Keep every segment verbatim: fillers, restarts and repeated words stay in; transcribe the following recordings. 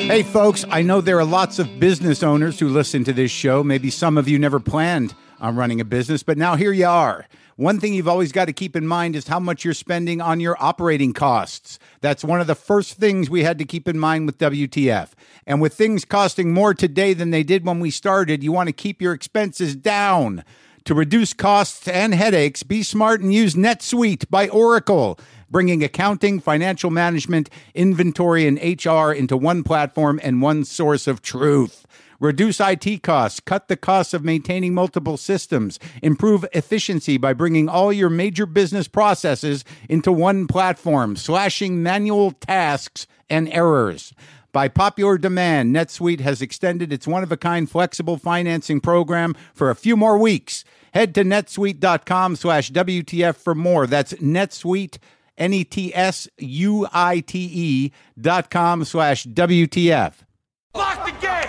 Hey folks, I know there are lots of business owners who listen to this show. Maybe some of you never planned on running a business, but now here you are. One thing you've always got to keep in mind is how much you're spending on your operating costs. That's one of the first things we had to keep in mind with W T F. And with things costing more today than they did when we started, you want to keep your expenses down. To reduce costs and headaches, be smart and use NetSuite by Oracle, bringing accounting, financial management, inventory, and H R into one platform and one source of truth. Reduce I T costs, cut the costs of maintaining multiple systems, improve efficiency by bringing all your major business processes into one platform, slashing manual tasks and errors. By popular demand, NetSuite has extended its one-of-a-kind flexible financing program for a few more weeks. Head to netsuite.com slash WTF for more. That's NetSuite, N E T S U I T E dot com slash W T F. Lock the gate!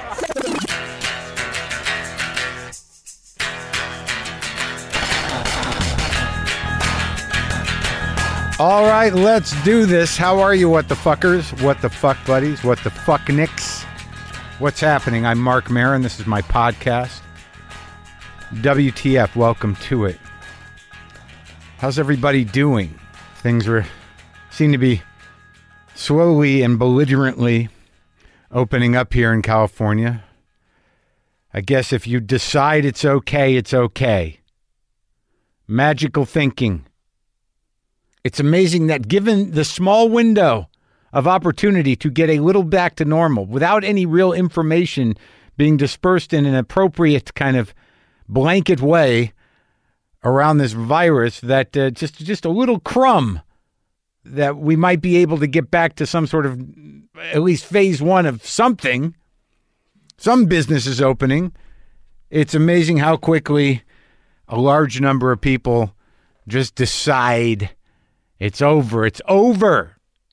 All right, let's do this. How are you, what the fuckers? What the fuck buddies? What the fuck nicks? What's happening? I'm Mark Maron. This is my podcast. W T F, welcome to it. How's everybody doing? Things are seem to be slowly and belligerently opening up here in California. I guess if you decide it's okay, it's okay. Magical thinking. It's amazing that given the small window of opportunity to get a little back to normal without any real information being dispersed in an appropriate kind of blanket way around this virus, that uh, just just a little crumb that we might be able to get back to some sort of at least phase one of something. Some businesses opening. It's amazing how quickly a large number of people just decide it's over. It's over.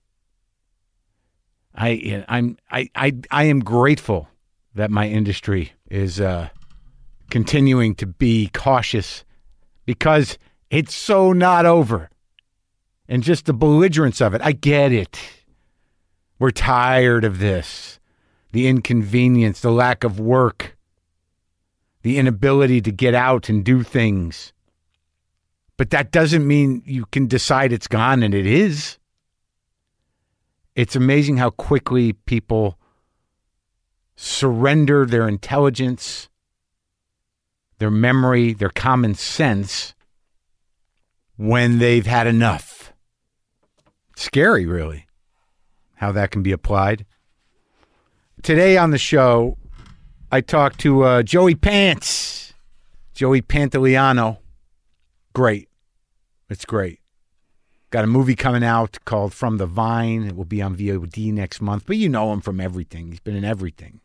I I'm I I I am grateful that my industry is uh, continuing to be cautious, because it's so not over. And just the belligerence of it. I get it. We're tired of this. The inconvenience, the lack of work, the inability to get out and do things. But that doesn't mean you can decide it's gone, and it is. It's amazing how quickly people surrender their intelligence, their memory, their common sense when they've had enough. It's scary, really, how that can be applied. Today on the show, I talked to uh, Joey Pants, Joey Pantoliano. Great. It's great. Got a movie coming out called From the Vine. It will be on V O D next month, but you know him from everything. He's been in everything.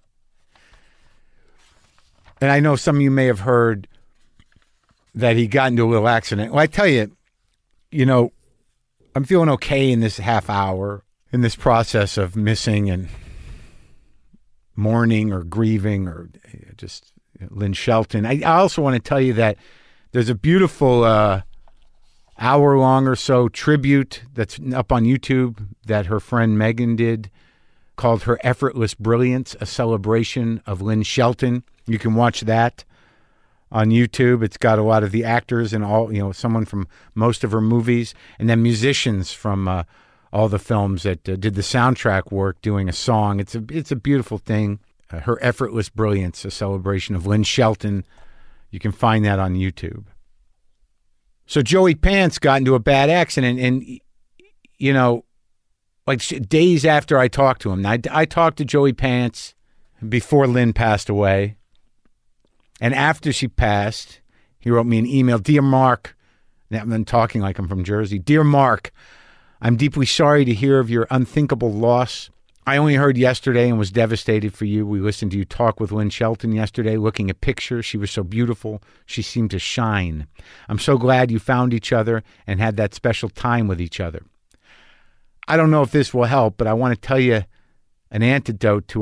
And I know some of you may have heard that he got into a little accident. Well, I tell you, you know, I'm feeling okay in this half hour, in this process of missing and mourning or grieving or just Lynn Shelton. I, I also want to tell you that there's a beautiful uh, hour-long or so tribute that's up on YouTube that her friend Megan did, called Her Effortless Brilliance, a celebration of Lynn Shelton. You can watch that on YouTube. It's got a lot of the actors and all, you know, someone from most of her movies, and then musicians from uh, all the films that uh, did the soundtrack work doing a song. It's a it's a beautiful thing. Uh, Her Effortless Brilliance, a celebration of Lynn Shelton. You can find that on YouTube. So Joey Pants got into a bad accident, and, you know, like days after I talked to him. I, I talked to Joey Pants before Lynn passed away. And after she passed, he wrote me an email. Dear Mark, I've been talking like I'm from Jersey. Dear Mark, I'm deeply sorry to hear of your unthinkable loss. I only heard yesterday and was devastated for you. We listened to you talk with Lynn Shelton yesterday, looking at pictures. She was so beautiful. She seemed to shine. I'm so glad you found each other and had that special time with each other. I don't know if this will help, but I want to tell you an antidote to our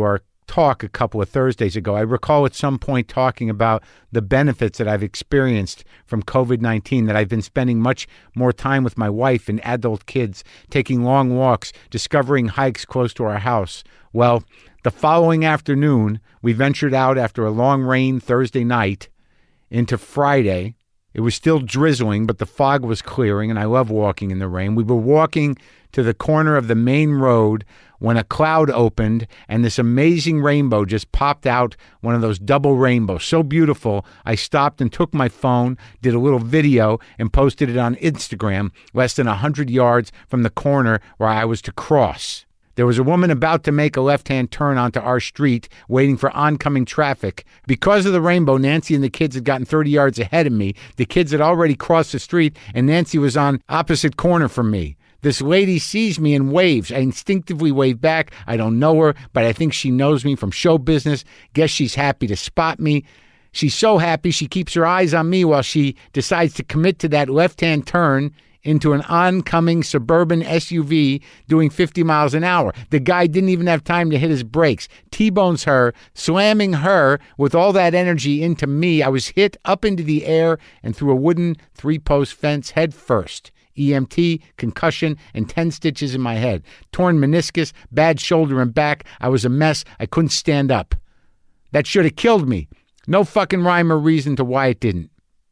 talk a couple of Thursdays ago. I recall at some point talking about the benefits that I've experienced from COVID nineteen, that I've been spending much more time with my wife and adult kids, taking long walks, discovering hikes close to our house. Well, the following afternoon, we ventured out after a long rain Thursday night into Friday. It was still drizzling, but the fog was clearing, and I love walking in the rain. We were walking to the corner of the main road when a cloud opened and this amazing rainbow just popped out, one of those double rainbows. So beautiful, I stopped and took my phone, did a little video, and posted it on Instagram less than one hundred yards from the corner where I was to cross. There was a woman about to make a left-hand turn onto our street, waiting for oncoming traffic. Because of the rainbow, Nancy and the kids had gotten thirty yards ahead of me. The kids had already crossed the street, and Nancy was on opposite corner from me. This lady sees me and waves. I instinctively wave back. I don't know her, but I think she knows me from show business. Guess she's happy to spot me. She's so happy she keeps her eyes on me while she decides to commit to that left-hand turn into an oncoming suburban S U V doing fifty miles an hour. The guy didn't even have time to hit his brakes. T-bones her, slamming her with all that energy into me. I was hit up into the air and through a wooden three-post fence head first. E M T, concussion, and ten stitches in my head. Torn meniscus, bad shoulder and back. I was a mess. I couldn't stand up. That should have killed me. No fucking rhyme or reason to why it didn't.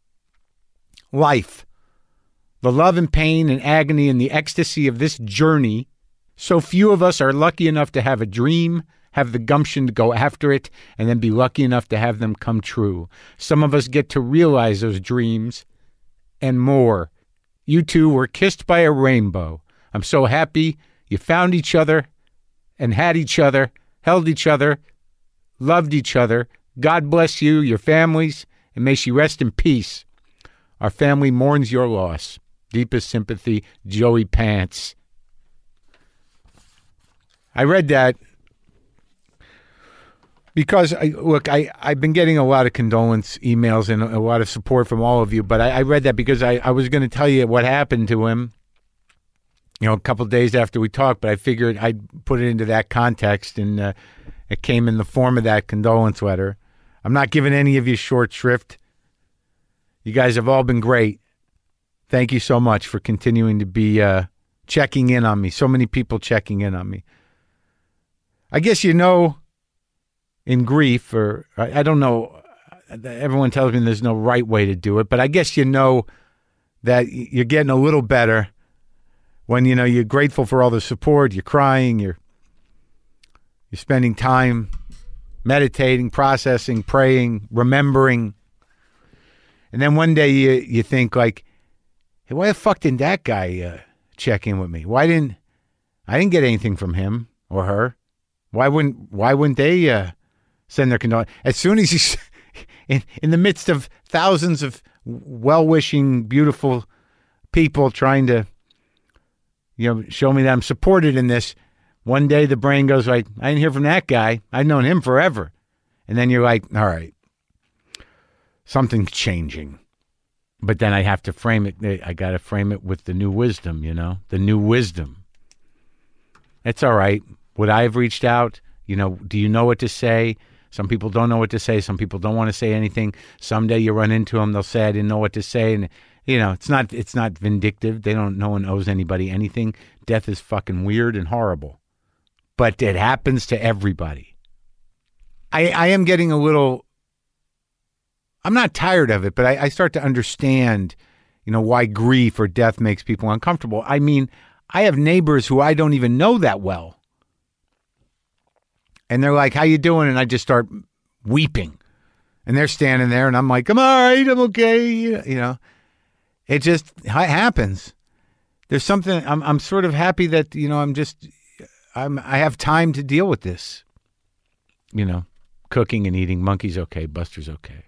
Life. The love and pain and agony and the ecstasy of this journey. So few of us are lucky enough to have a dream, have the gumption to go after it, and then be lucky enough to have them come true. Some of us get to realize those dreams and more. You two were kissed by a rainbow. I'm so happy you found each other and had each other, held each other, loved each other. God bless you, your families, and may she rest in peace. Our family mourns your loss. Deepest sympathy, Joey Pants. I read that because, I, look, I, I've been getting a lot of condolence emails and a lot of support from all of you, but I, I read that because I, I was going to tell you what happened to him, you know, a couple of days after we talked, but I figured I'd put it into that context, and uh, it came in the form of that condolence letter. I'm not giving any of you short shrift. You guys have all been great. Thank you so much for continuing to be uh, checking in on me. So many people checking in on me. I guess you know, in grief, or I, I don't know, everyone tells me there's no right way to do it, but I guess you know that you're getting a little better when, you know, you're grateful for all the support, you're crying, you're you're spending time meditating, processing, praying, remembering. And then one day you, you think like, hey, why the fuck didn't that guy uh, check in with me? Why didn't I didn't get anything from him or her? Why wouldn't Why wouldn't they uh, send their condolences? As soon as he's in in the midst of thousands of well-wishing, beautiful people trying to, you know, show me that I'm supported in this, one day the brain goes like, I didn't hear from that guy. I've known him forever, and then you're like, all right, something's changing. But then I have to frame it. I got to frame it with the new wisdom, you know, the new wisdom. It's all right. Would I have reached out? You know, do you know what to say? Some people don't know what to say. Some people don't want to say anything. Someday you run into them. They'll say, I didn't know what to say. And, you know, it's not, it's not vindictive. They don't, no one owes anybody anything. Death is fucking weird and horrible, but it happens to everybody. I, I am getting a little, I'm not tired of it, but I, I start to understand, you know, why grief or death makes people uncomfortable. I mean, I have neighbors who I don't even know that well. And they're like, how you doing? And I just start weeping. And they're standing there and I'm like, I'm all right, I'm okay. You know, it just it happens. There's something, I'm I'm sort of happy that, you know, I'm just, I'm I have time to deal with this. You know, cooking and eating. Monkey's okay, Buster's okay.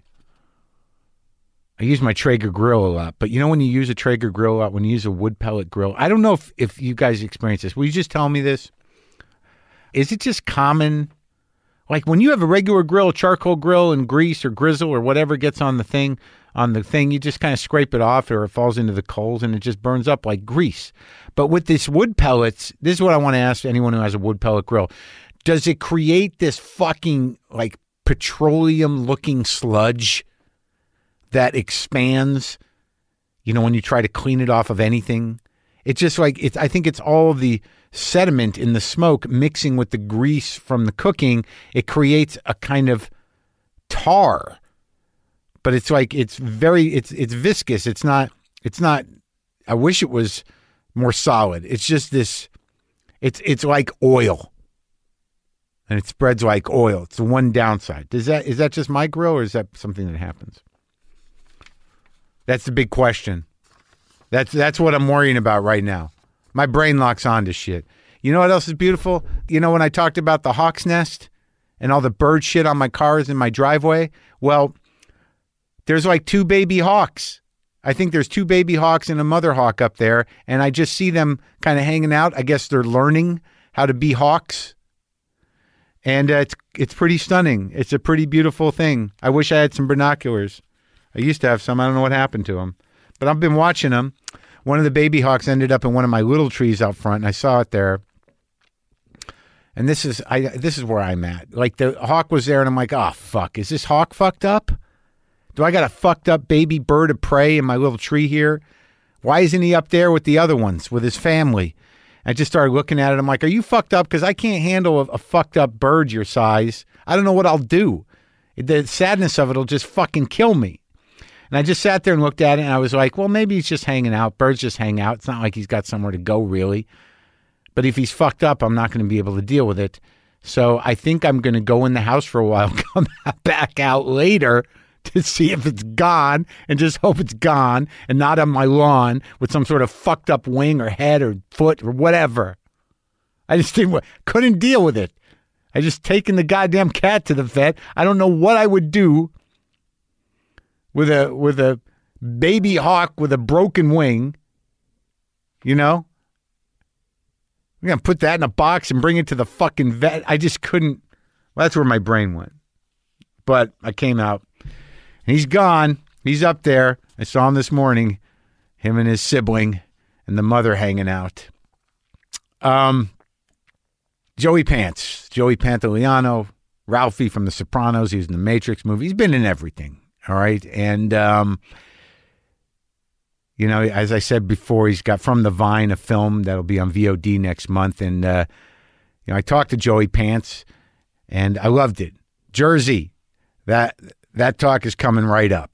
I use my Traeger grill a lot, but you know when you use a Traeger grill a lot, when you use a wood pellet grill, I don't know if, if you guys experience this. Will you just tell me this? Is it just common? Like when you have a regular grill, charcoal grill, and grease or grizzle or whatever gets on the thing, on the thing, you just kind of scrape it off or it falls into the coals and it just burns up like grease. But with this wood pellets, this is what I want to ask anyone who has a wood pellet grill. does it create this fucking like petroleum looking sludge that expands, you know, when you try to clean it off of anything? It's just like, it's, I think it's all the sediment in the smoke mixing with the grease from the cooking. It creates a kind of tar, but it's like, it's very, it's, it's viscous. It's not, it's not, I wish it was more solid. It's just this, it's, it's like oil. And it spreads like oil. It's the one downside. Does that, is that just my grill, or is that something that happens? That's the big question. That's that's what I'm worrying about right now. My brain locks on to shit. You know what else is beautiful? You know when I talked about the hawk's nest and all the bird shit on my cars in my driveway? Well, there's like two baby hawks. I think there's two baby hawks and a mother hawk up there, and I just see them kind of hanging out. I guess they're learning how to be hawks. And uh, it's it's pretty stunning. It's a pretty beautiful thing. I wish I had some binoculars. I used to have some. I don't know what happened to them. But I've been watching them. One of the baby hawks ended up in one of my little trees out front, and I saw it there. And this is I this is where I'm at. Like, the hawk was there, and I'm like, oh, fuck. Is this hawk fucked up? Do I got a fucked up baby bird of prey in my little tree here? Why isn't he up there with the other ones, with his family? I just started looking at it. I'm like, are you fucked up? Because I can't handle a, a fucked up bird your size. I don't know what I'll do. The sadness of it will just fucking kill me. And I just sat there and looked at it, and I was like, well, maybe he's just hanging out. Birds just hang out. It's not like he's got somewhere to go, really. But if he's fucked up, I'm not going to be able to deal with it. So I think I'm going to go in the house for a while, come back out later to see if it's gone, and just hope it's gone and not on my lawn with some sort of fucked up wing or head or foot or whatever. I just didn't, couldn't deal with it. I just taken the goddamn cat to the vet. I don't know what I would do with a with a baby hawk with a broken wing. You know? I'm going to put that in a box and bring it to the fucking vet. I just couldn't. Well, that's where my brain went. But I came out. And he's gone. He's up there. I saw him this morning. Him and his sibling and the mother hanging out. Um, Joey Pants. Joey Pantoliano. Ralphie from The Sopranos. He was in the Matrix movie. He's been in everything. All right. And, um, you know, as I said before, he's got From the Vine, a film that'll be on V O D next month. And, uh, you know, I talked to Joey Pants, and I loved it. Jersey. That that talk is coming right up.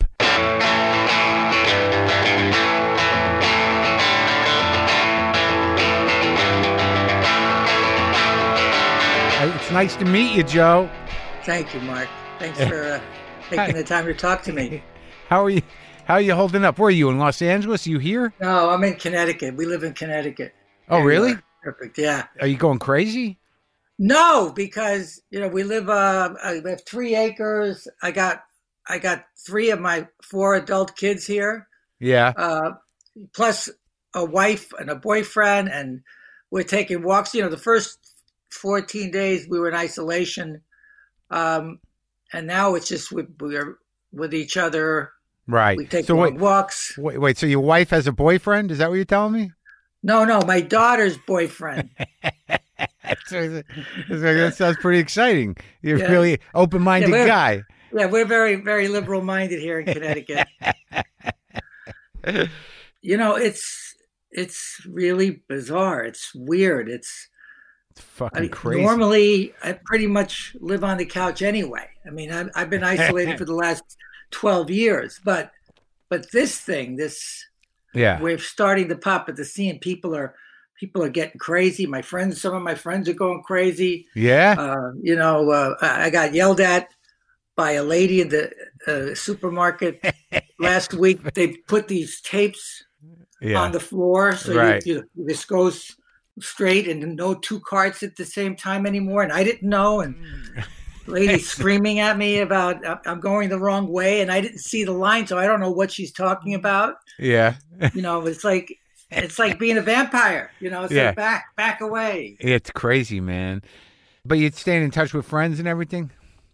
It's nice to meet you, Joe. Thank you, Mark. Thanks for uh, taking the time to talk to me. How are you? How are you holding up? Where are you, in Los Angeles? Are you here? No, I'm in Connecticut. We live in Connecticut. Oh, there really? Perfect. Yeah. Are you going crazy? No, because you know we live. Uh, I have three acres. I got, I got three of my four adult kids here. Yeah. Uh, plus a wife and a boyfriend, and we're taking walks. You know, the first fourteen days we were in isolation, um, and now it's just we, we're with each other. Right. We take so long wait, walks. Wait, wait. So your wife has a boyfriend? Is that what you're telling me? No, no, my daughter's boyfriend. so, so that sounds pretty exciting. You're yeah. a really open-minded yeah, guy. Yeah, we're very, very liberal-minded here in Connecticut. You know, it's it's really bizarre. It's weird. It's, it's fucking I, crazy. Normally, I pretty much live on the couch anyway. I mean, I've, I've been isolated for the last twelve years, but but this thing, this yeah, we're starting to pop at the scene. People are people are getting crazy. My friends, some of my friends are going crazy. Yeah, uh, you know, uh, I got yelled at by a lady in the uh, supermarket last week. They put these tapes yeah. on the floor, so right. you, you, this goes straight, and no two carts at the same time anymore. And I didn't know, and lady screaming at me about I'm going the wrong way, and I didn't see the line, so I don't know what she's talking about. Yeah, you know, it's like it's like being a vampire. You know, it's yeah. like back, back away. It's crazy, man. But you're staying in touch with friends and everything.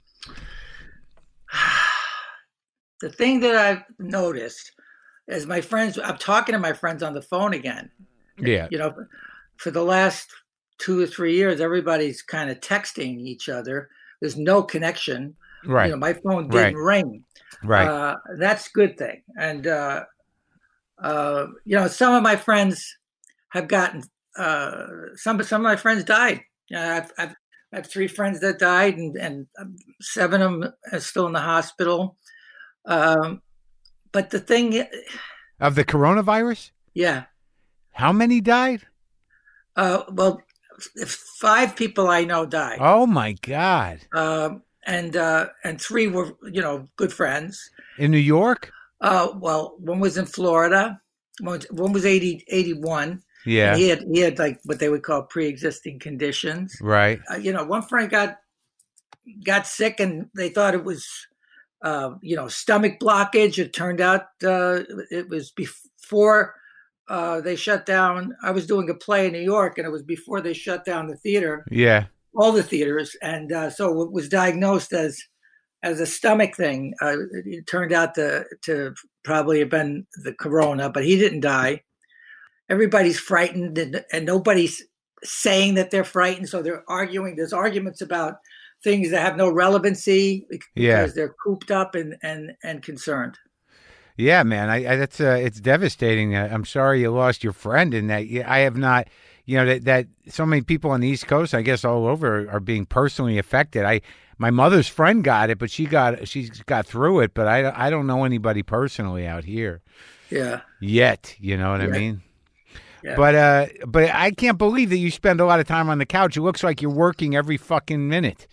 The thing that I've noticed is my friends. I'm talking to my friends on the phone again. Yeah, you know, for the last two or three years, everybody's kind of texting each other. There's no connection. Right. You know, my phone didn't Right. ring. Right. Uh, that's a good thing. And, uh, uh, you know, some of my friends have gotten, uh, some, some of my friends died. You know, I've, I've, I have three friends that died, and, and seven of them are still in the hospital. Um, but the thing, Of the coronavirus? yeah. How many died? Uh, well, f- five people I know died. Oh my God. Um, and uh, and three were, you know, good friends. In New York? Uh, well, one was in Florida. One was, one was eighty, eighty-one. Yeah. And he had he had like what they would call pre-existing conditions. Right. Uh, you know, one friend got got sick, and they thought it was, uh, you know, stomach blockage. It turned out uh, it was before uh, they shut down. I was doing a play in New York, and it was before they shut down the theater. Yeah. All the theaters, and uh, so it was diagnosed as as a stomach thing. Uh, it, it turned out to to probably have been the corona, but he didn't die. Everybody's frightened, and, and nobody's saying that they're frightened, so they're arguing. There's arguments about things that have no relevancy because Yeah. they're cooped up and and and concerned. Yeah, man. I, I that's uh, it's devastating. Uh, I'm sorry you lost your friend, and that yeah, I have not. You know that that so many people on the East Coast, I guess, all over, are being personally affected. I my mother's friend got it, but she got she's got through it. But I I don't know anybody personally out here Yeah, yet. You know what I Yeah. mean? yeah. But uh, but I can't believe that you spend a lot of time on the couch. It looks like you're working every fucking minute.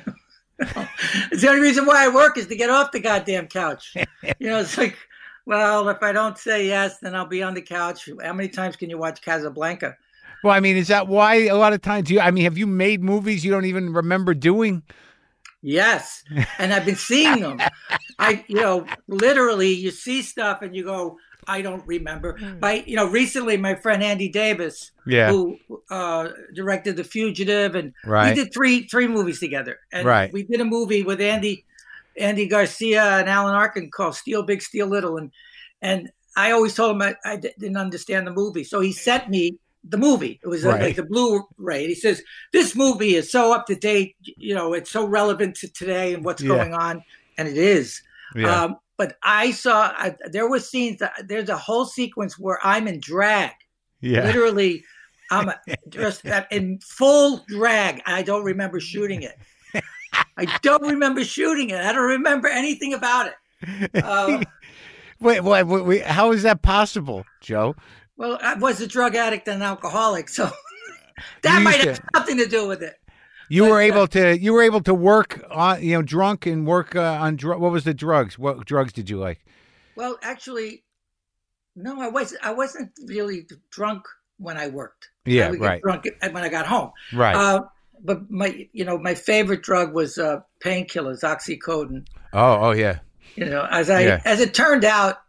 It's the only reason why I work is to get off the goddamn couch. You know, it's like, well, if I don't say yes, then I'll be on the couch. How many times can you watch Casablanca? Well, I mean, is that why a lot of times you? I mean, have you made movies you don't even remember doing? Yes, and I've been seeing them. I, you know, literally, you see stuff and you go, I don't remember. By you know, recently, my friend Andy Davis, Yeah. who uh, directed The Fugitive, and Right. we did three three movies together. And Right. we did a movie with Andy Andy Garcia and Alan Arkin called Steal Big, Steal Little, and and I always told him I, I d- didn't understand the movie, so he sent me the movie. It was uh, Right. like the Blu-ray. He says, this movie is so up to date, you know, it's so relevant to today and what's Yeah. going on, and it is. Yeah. Um, but I saw I, there were scenes that there's a whole sequence where I'm in drag, yeah. literally. I'm just in full drag. I don't remember shooting it. I don't remember shooting it. I don't remember anything about it. Uh, Wait, wait, wait, wait, how is that possible, Joe? well, I was a drug addict and an alcoholic, so that You might used have to- something to do with it. You But, were uh, able to you were able to work on you know drunk and work uh, on dr- what was the drugs? What drugs did you like? Well, actually, no, I was I wasn't really drunk when I worked. Yeah, I would get right. drunk when I got home. Right. Uh, but my, you know, my favorite drug was uh, painkillers, oxycodone. oh, oh yeah. You know, as I Yeah. as it turned out,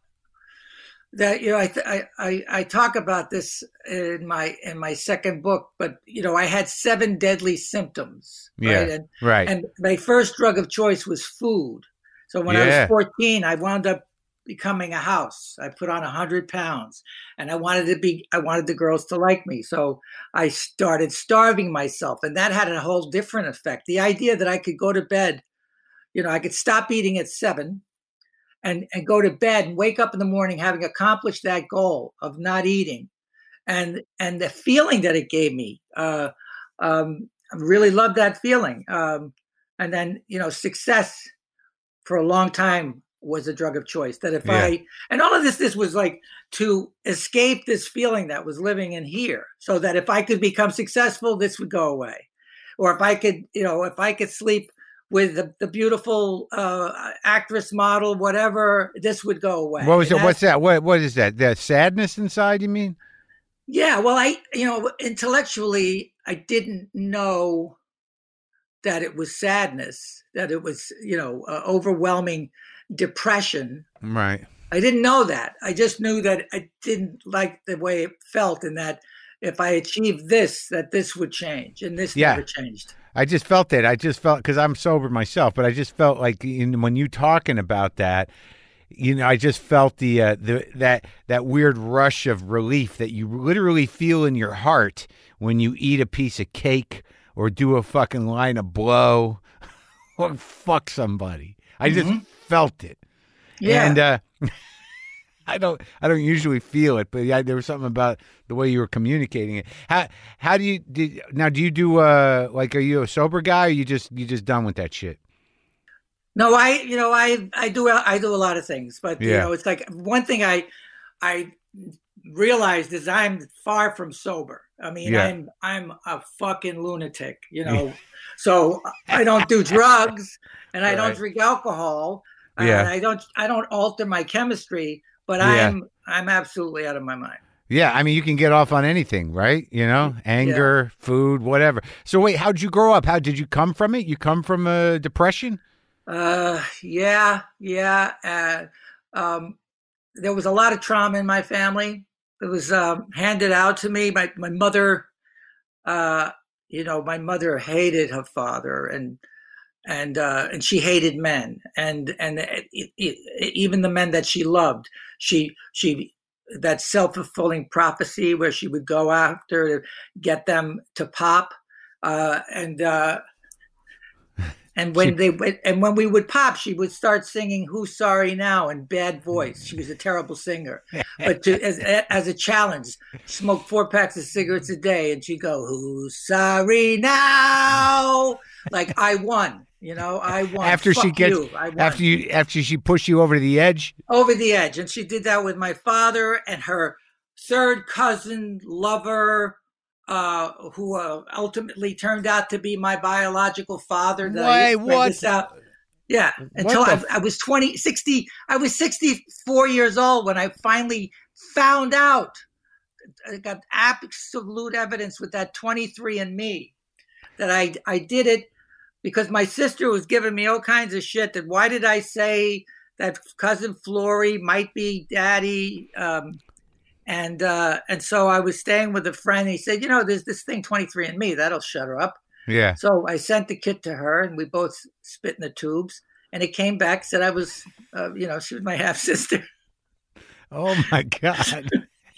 that you know, I, I I I talk about this in my in my second book. But you know, I had seven deadly symptoms. Yeah. Right? And Right. and my first drug of choice was food. So when I Yeah. was fourteen, I wound up becoming a house. I put on a hundred pounds, and I wanted to be. I wanted the girls to like me, so I started starving myself, and that had a whole different effect. The idea that I could go to bed, you know, I could stop eating at seven, and and go to bed and wake up in the morning having accomplished that goal of not eating, and and the feeling that it gave me. Uh, um, I really loved that feeling. Um, and then you know, success for a long time was a drug of choice. That if Yeah. I and all of this, this was like to escape this feeling that was living in here, so that if I could become successful, this would go away, or if I could, you know, if I could sleep with the, the beautiful uh, actress model, whatever, this would go away. What was And it? What's that? What what is that? The sadness inside, you mean? Yeah, well, I, you know, intellectually, I didn't know that it was sadness, that it was, you know, uh, overwhelming depression. Right. I didn't know that. I just knew that I didn't like the way it felt, and that if I achieved this, that this would change, and this Yeah. never changed. I just felt it. I just felt because I'm sober myself, but I just felt like in, when you talking about that, you know, I just felt the uh, the that that weird rush of relief that you literally feel in your heart when you eat a piece of cake or do a fucking line of blow or fuck somebody. I just Mm-hmm. felt it. Yeah. And uh, I don't I don't usually feel it, but yeah, there was something about the way you were communicating it. How how do you did now do you do uh like are you a sober guy or you just you just done with that shit? No, I, you know, I, I do, I do a lot of things, but you Yeah. know, it's like one thing I, I realized is I'm far from sober. I mean, Yeah. I'm, I'm a fucking lunatic, you know, so I don't do drugs and I Right. don't drink alcohol Yeah. and I don't, I don't alter my chemistry, but Yeah. I'm, I'm absolutely out of my mind. Yeah, I mean you can get off on anything, right? You know, anger, food, whatever. So wait, how'd you grow up? How did you come from it? You come from a depression? Uh, yeah, yeah. Uh, um, there was a lot of trauma in my family. It was um, handed out to me. My my mother, uh, you know, my mother hated her father, and and uh, and she hated men, and and it, it, it, even the men that she loved. She she that self fulfilling prophecy where she would go after to get them to pop, uh, and. Uh, And when they and when we would pop, she would start singing "Who's Sorry Now" in bad voice. She was a terrible singer, but to, as as a challenge, smoke four packs of cigarettes a day, and she'd go "Who's sorry now?" Like I won, you know, I won. After Fuck she gets you, I won. after you after she pushed you over to the edge? Over the edge, and she did that with my father and her third cousin lover. Uh, who uh, ultimately turned out to be my biological father. That I Wait, what? this out. Yeah, What until the I, f- I was twenty, sixty. I was sixty-four years old when I finally found out. I got absolute evidence with that twenty-three and me that I, I did it because my sister was giving me all kinds of shit. That why did I say that cousin Flory might be daddy? Um, And uh, and so I was staying with a friend. He said, you know, there's this thing twenty-three and me. That'll shut her up. Yeah. So I sent the kit to her, and we both spit in the tubes. And it came back, said I was, uh, you know, she was my half sister. Oh my God.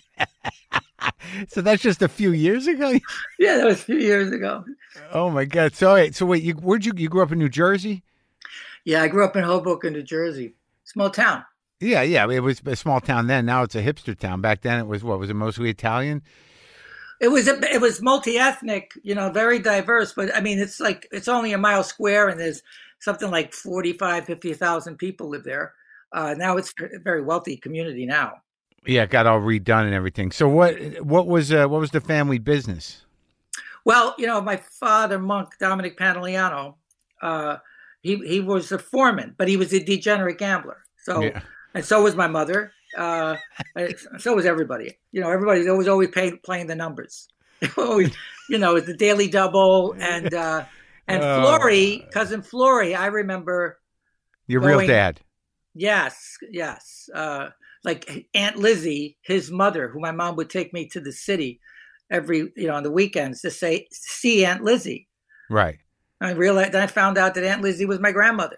So that's just a few years ago? Yeah, that was a few years ago. Oh my God. So wait, so wait, you where'd you you grew up in New Jersey? Yeah, I grew up in Hoboken, New Jersey, small town. Yeah, yeah. It was a small town then. Now it's a hipster town. Back then it was what? Was it mostly Italian? It was a, it was multi-ethnic, you know, very diverse. But I mean, it's like it's only a mile square, and there's something like forty-five, fifty thousand people live there. Uh, now it's a very wealthy community now. Yeah, it got all redone and everything. So what what was uh, what was the family business? Well, you know, my father, Monk Dominic Pantaleano, uh, he he was a foreman, but he was a degenerate gambler. So, Yeah. and so was my mother. Uh, so was everybody. You know, everybody was always paying, playing the numbers. Always, you know, the Daily Double and uh, and Oh. Flory, cousin Flory. I remember. Your Going- real dad. Yes, yes. Uh, like Aunt Lizzie, his mother, who my mom would take me to the city every, you know, on the weekends to say see Aunt Lizzie. Right. I realized, then I found out that Aunt Lizzie was my grandmother.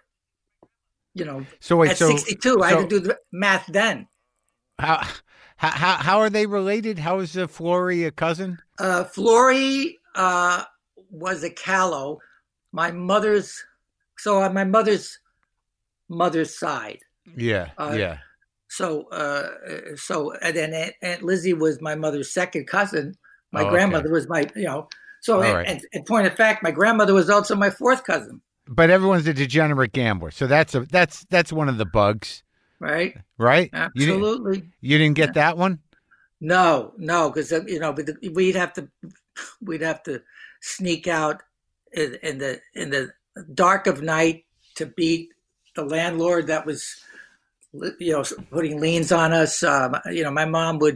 You know, So wait, at so sixty-two, I so had to do the math then. how how how how are they related? How is uh, Flory a cousin? Uh, Flory uh, was a callow. My mother's, so on my mother's mother's side. Yeah, Uh, yeah. So, uh, so and then Aunt, Aunt Lizzie was my mother's second cousin. My Oh, okay. grandmother was my, you know. So, All and, right. and, and point of fact, my grandmother was also my fourth cousin, But everyone's a degenerate gambler, so that's a that's that's one of the bugs, right? right? You didn't, Absolutely. you didn't get that one. No, no, because you know, but the, we'd have to, we'd have to sneak out in, in the in the dark of night to beat the landlord that was, you know, putting liens on us. Um, you know, my mom would,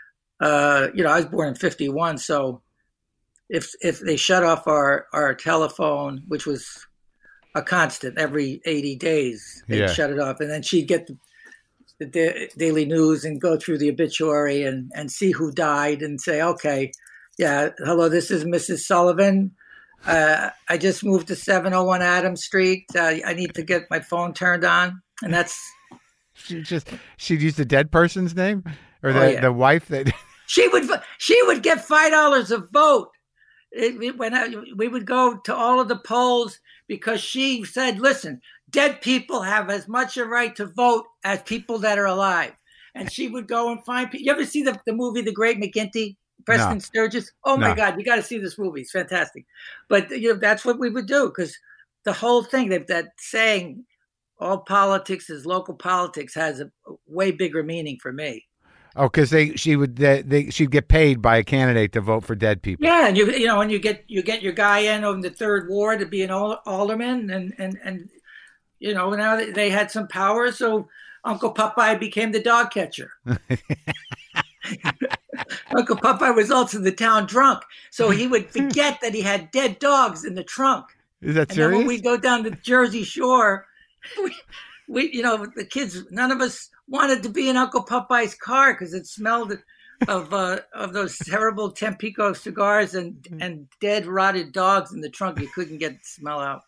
uh, you know, I was born in fifty-one, so if if they shut off our our telephone, which was a constant every eighty days, they'd Yeah. shut it off, and then she'd get the the da- Daily News and go through the obituary and, and see who died and say, okay, yeah, hello, this is Missus Sullivan. Uh, I just moved to seven oh one Adams Street. Uh, I need to get my phone turned on. And that's, She just she'd use the dead person's name or Oh, the yeah. the wife that. she would she would get five dollars a vote. It, it, when I, we would go to all of the polls because she said, "Listen, dead people have as much a right to vote as people that are alive." And she would go and find people. You ever see the, the movie The Great McGinty? Preston No. Sturges? Oh my No. God, you got to see this movie. It's fantastic. But you know, that's what we would do because the whole thing that that saying, "all politics is local politics," has a, a way bigger meaning for me. Oh, because they she would they, they she'd get paid by a candidate to vote for dead people. Yeah, and you you know, and you get you get your guy in on the third ward to be an alderman, and and and you know now they had some power, so Uncle Popeye became the dog catcher. Uncle Popeye was also the town drunk, so he would forget that he had dead dogs in the trunk. Is that and serious? Then when we go down the Jersey Shore, we, we you know the kids, none of us wanted to be in Uncle Popeye's car because it smelled of uh, of those terrible Tampico cigars and and dead rotted dogs in the trunk. You couldn't get the smell out.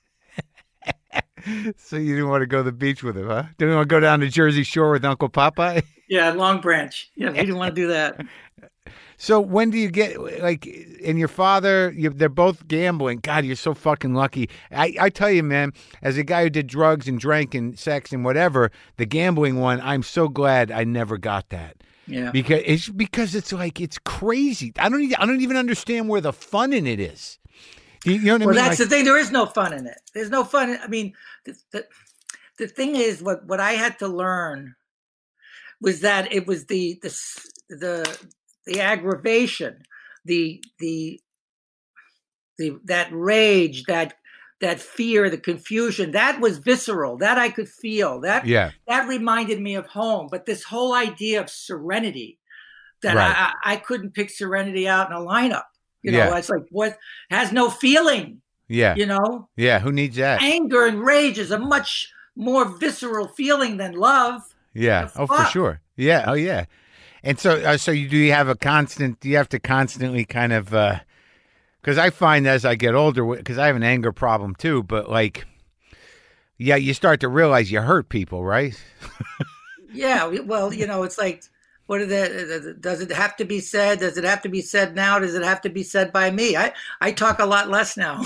So you didn't want to go to the beach with him, huh? Didn't want to go down to Jersey Shore with Uncle Popeye? Yeah, Long Branch. Yeah, we didn't want to do that. So when do you get, like, and your father, you, they're both gambling. God, you're so fucking lucky. I, I tell you, man, as a guy who did drugs and drank and sex and whatever, the gambling one, I'm so glad I never got that. Yeah. Because it's because it's like, it's crazy. I don't even, I don't even understand where the fun in it is. You, you know what I well, mean? that's like, the thing. There is no fun in it. There's no fun. In, I mean, the, the, the thing is, what, what I had to learn was that it was the the the the aggravation, the the the that rage, that that fear, the confusion, that was visceral. That I could feel. That yeah. that reminded me of home. But this whole idea of serenity, that Right. I, I couldn't pick serenity out in a lineup. You know, Yeah. it's like what has no feeling. Yeah. You know, Yeah. Who needs that? anger and rage is a much more visceral feeling than love. Yeah. The Oh, for fuck? sure. Yeah. Oh, yeah. And so, uh, so you do you have a constant? Do you have to constantly kind of? Because I find as I get older, because I have an anger problem too. But like, yeah, you start to realize you hurt people, right? Yeah, well, you know, it's like, what are the? Does it have to be said? Does it have to be said now? Does it have to be said by me? I I talk a lot less now.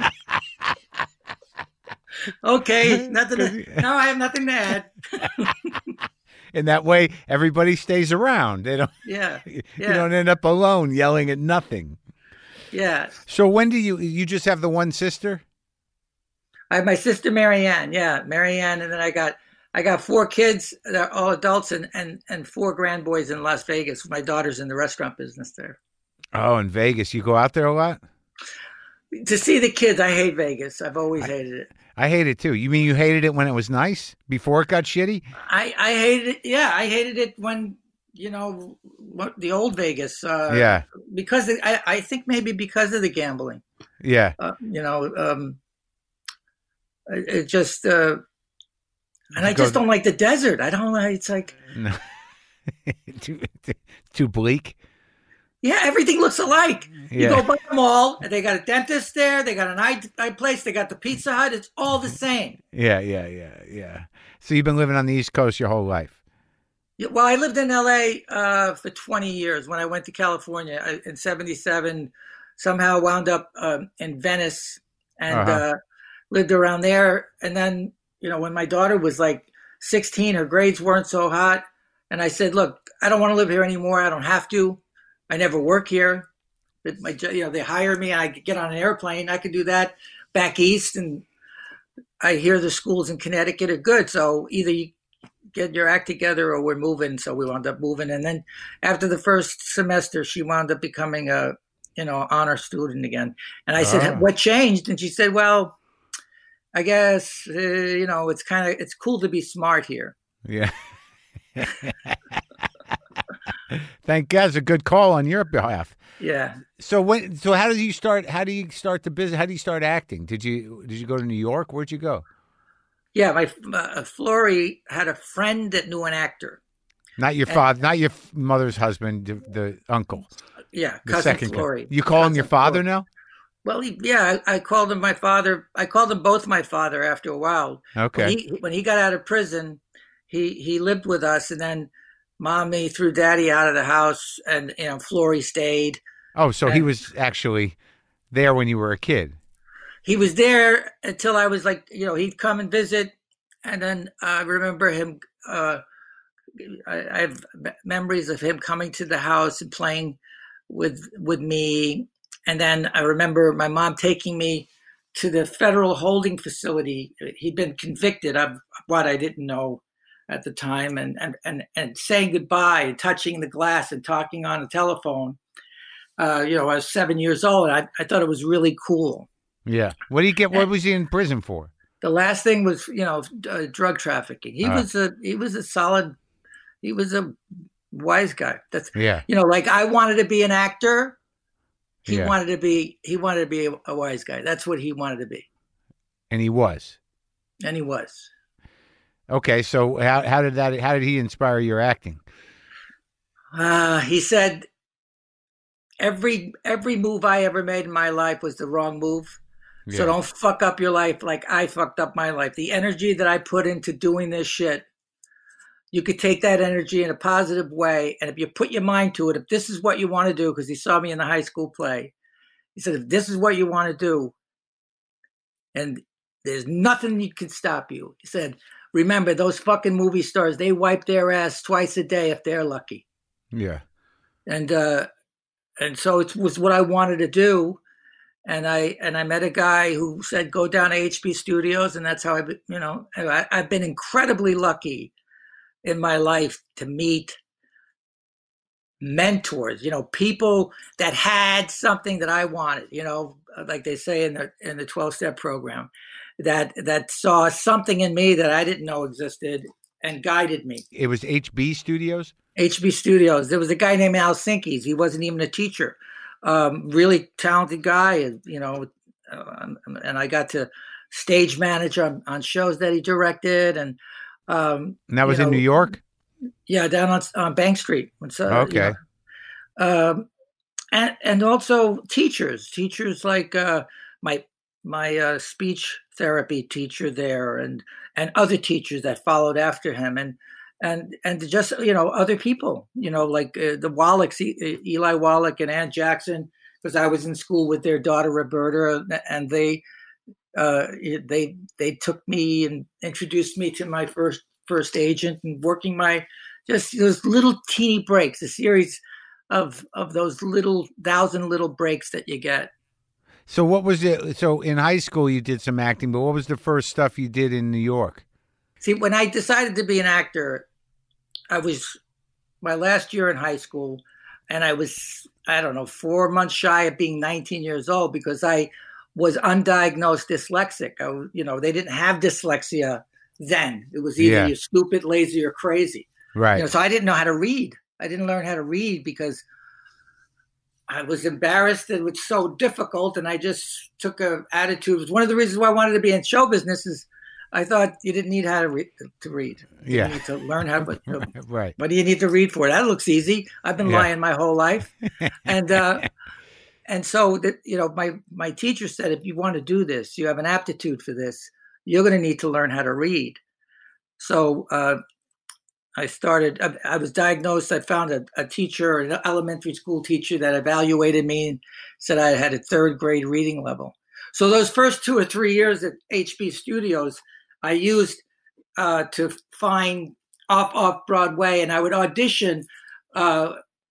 Okay, nothing. To, no, I have nothing to add. In that way, everybody stays around. They don't. Yeah, You yeah, don't end up alone yelling at nothing. yeah. So when do you? You just have the one sister? I have my sister Marianne. Yeah, Marianne, and then I got I got four kids that are all adults, and and and four grandboys in Las Vegas. My daughter's in the restaurant business there. Oh, in Vegas, you go out there a lot. To see the kids, I hate Vegas. I've always hated it. I hate it too. You mean you hated it when it was nice before it got shitty? I, I hated it. Yeah, I hated it when, you know, what, the old Vegas. Uh, Yeah. Because it, I, I think maybe because of the gambling. Yeah. Uh, you know, um, it, it just, uh, and I Go- just don't like the desert. I don't like, it's like, No. too, too, too bleak. yeah, everything looks alike. You Yeah. go by the mall, and they got a dentist there. They got an eye, eye place. They got the Pizza Hut. It's all the same. Yeah, yeah, yeah, yeah. So you've been living on the East Coast your whole life. Yeah, well, I lived in L A uh, for twenty years. When I went to California I, in seventy-seven, somehow wound up um, in Venice and Uh-huh. uh, lived around there. And then, you know, when my daughter was like sixteen, her grades weren't so hot. And I said, look, I don't want to live here anymore. I don't have to. I never work here. But my, you know, they hire me and I could get on an airplane. I could do that back east. And I hear the schools in Connecticut are good. So either you get your act together or we're moving. So we wound up moving. And then after the first semester, she wound up becoming a, you know, honor student again. And I said, Oh. what changed? And she said, well, I guess, uh, you know, it's kind of, it's cool to be smart here. Yeah. Thank God, it's a good call on your behalf. Yeah. So when, so how did you start? How do you start the business? How do you start acting? Did you did you go to New York? Where'd you go? Yeah. My, uh, Flory had a friend that knew an actor. Not your And- father, not your f- mother's husband, the, the uncle, Yeah. the Cousin second. Flory. You call him your Cousin father Flory. now? Well, he, yeah, I, I called him my father. I called him both my father after a while. Okay. When he, when he got out of prison, he, he lived with us. And then mommy threw daddy out of the house, and you know, Flory stayed. Oh, so he And was actually there when you were a kid. he was there until I was like, you know, he'd come and visit, and then I remember him. Uh, I, I have memories of him coming to the house and playing with with me, and then I remember my mom taking me to the federal holding facility. He'd been convicted of what I didn't know at the time, and and and, and saying goodbye, and touching the glass, and talking on the telephone. Uh, you know, I was seven years old. And I I thought it was really cool. Yeah. What do you get? What was he in prison for? The last thing was, you know, uh, drug trafficking. He Uh, was a he was a solid. He was a wise guy. That's yeah. you know, like I wanted to be an actor. He Yeah. wanted to be he wanted to be a, a wise guy. That's what he wanted to be, And he was. and he was. Okay. So how how did that? How did he inspire your acting? Uh, he said every every move I ever made in my life was the wrong move. Yeah. So don't fuck up your life like I fucked up my life. The energy that I put into doing this shit, you could take that energy in a positive way. And if you put your mind to it, if this is what you want to do, because he saw me in the high school play, he said, if this is what you want to do, and there's nothing that can stop you. He said, remember, those fucking movie stars, they wipe their ass twice a day if they're lucky. Yeah. And uh, and so it was what I wanted to do. And I and I met a guy who said, go down to H B Studios. And that's how I, you know, I, I've been incredibly lucky in my life to meet mentors, you know, people that had something that I wanted, you know, like they say in the in the twelve-step program, that that saw something in me that I didn't know existed and guided me. It was H B Studios? H B Studios. There was a guy named Al Sinkies. He wasn't even a teacher. Um, really talented guy, you know, uh, and I got to stage manage on, on shows that he directed. And, um, And that was you in know, New York? Yeah, down on, on Bank Street. So, Okay. You know, um, and and also teachers, teachers like uh, my my uh, speech therapy teacher there, and and other teachers that followed after him, and and and just you know other people, you know like uh, the Wallachs, e- Eli Wallach and Ann Jackson, because I was in school with their daughter Roberta, and they uh, they they took me and introduced me to my first first agent, and working my just those little teeny breaks, a series of of those little thousand little breaks that you get. So what was it? So in high school you did some acting, but what was the first stuff you did in New York? See, when I decided to be an actor, I was my last year in high school, and I was, I don't know, four months shy of being nineteen years old because I was undiagnosed dyslexic. I, you know, they didn't have dyslexia then. It was either Yeah. you're stupid, lazy, or crazy. Right. You know, so I didn't know how to read. I didn't learn how to read because I was embarrassed. It was so difficult, and I just took a attitude. It was one of the reasons why I wanted to be in show business is I thought you didn't need how to read. To read. You Yeah. need to learn how to. Right. What do you need to read for? That looks easy. I've been Yeah. lying my whole life, and uh, and so that you know, my my teacher said, if you want to do this, you have an aptitude for this. You're going to need to learn how to read. So uh, I started. I, I was diagnosed. I found a, a teacher, an elementary school teacher, that evaluated me and said I had a third grade reading level. So those first two or three years at H B Studios, I used uh, to find off off Broadway, and I would audition uh,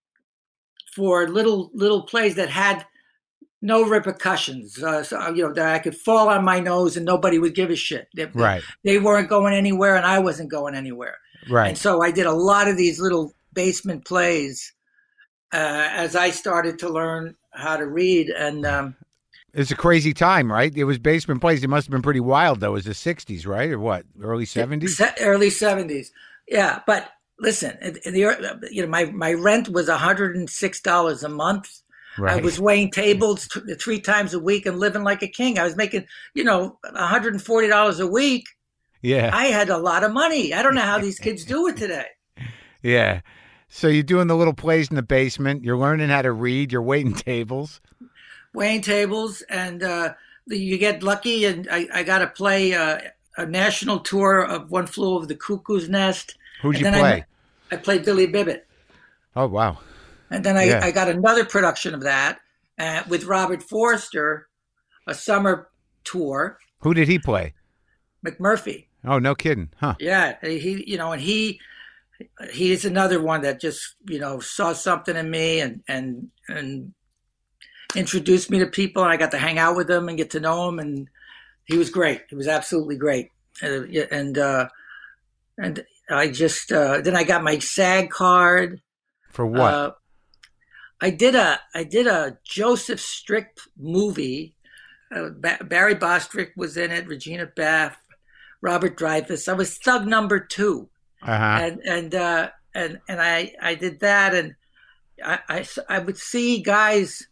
for little little plays that had no repercussions. Uh, so you know that I could fall on my nose and nobody would give a shit. They, Right. they weren't going anywhere, and I wasn't going anywhere. Right. And so I did a lot of these little basement plays uh, as I started to learn how to read. And um, It's a crazy time, right? It was basement plays. It must have been pretty wild, though. It was the sixties, right? Or what? Early seventies? Se- early seventies. Yeah, but listen, the, you know, my, my rent was one hundred six dollars a month. Right. I was weighing tables t- three times a week and living like a king. I was making, you know, one hundred forty dollars a week. Yeah. I had a lot of money. I don't know how these kids do it today. Yeah. So you're doing the little plays in the basement. You're learning how to read. You're waiting tables. Weighing tables, and uh, you get lucky, and I, I got to play uh, a national tour of One Flew Over the Cuckoo's Nest. Who'd And you then I play? met- I played Billy Bibbit. Oh, wow. And then I, Yeah. I got another production of that uh, with Robert Forster, a summer tour. Who did he play? McMurphy. Oh, no kidding. Huh. Yeah, he, you know, and he, he's another one that just, you know, saw something in me and, and, and introduced me to people, and I got to hang out with him and get to know him. And he was great. He was absolutely great. And, and, uh, and I just, uh, then I got my SAG card. For what? Uh, I did a, I did a Joseph Strick movie. Uh, ba- Barry Bostwick was in it, Regina Beth, Robert Dreyfuss. I was thug number two. Uh-huh. And, and, uh, and, and I, I did that. And I, I, I would see guys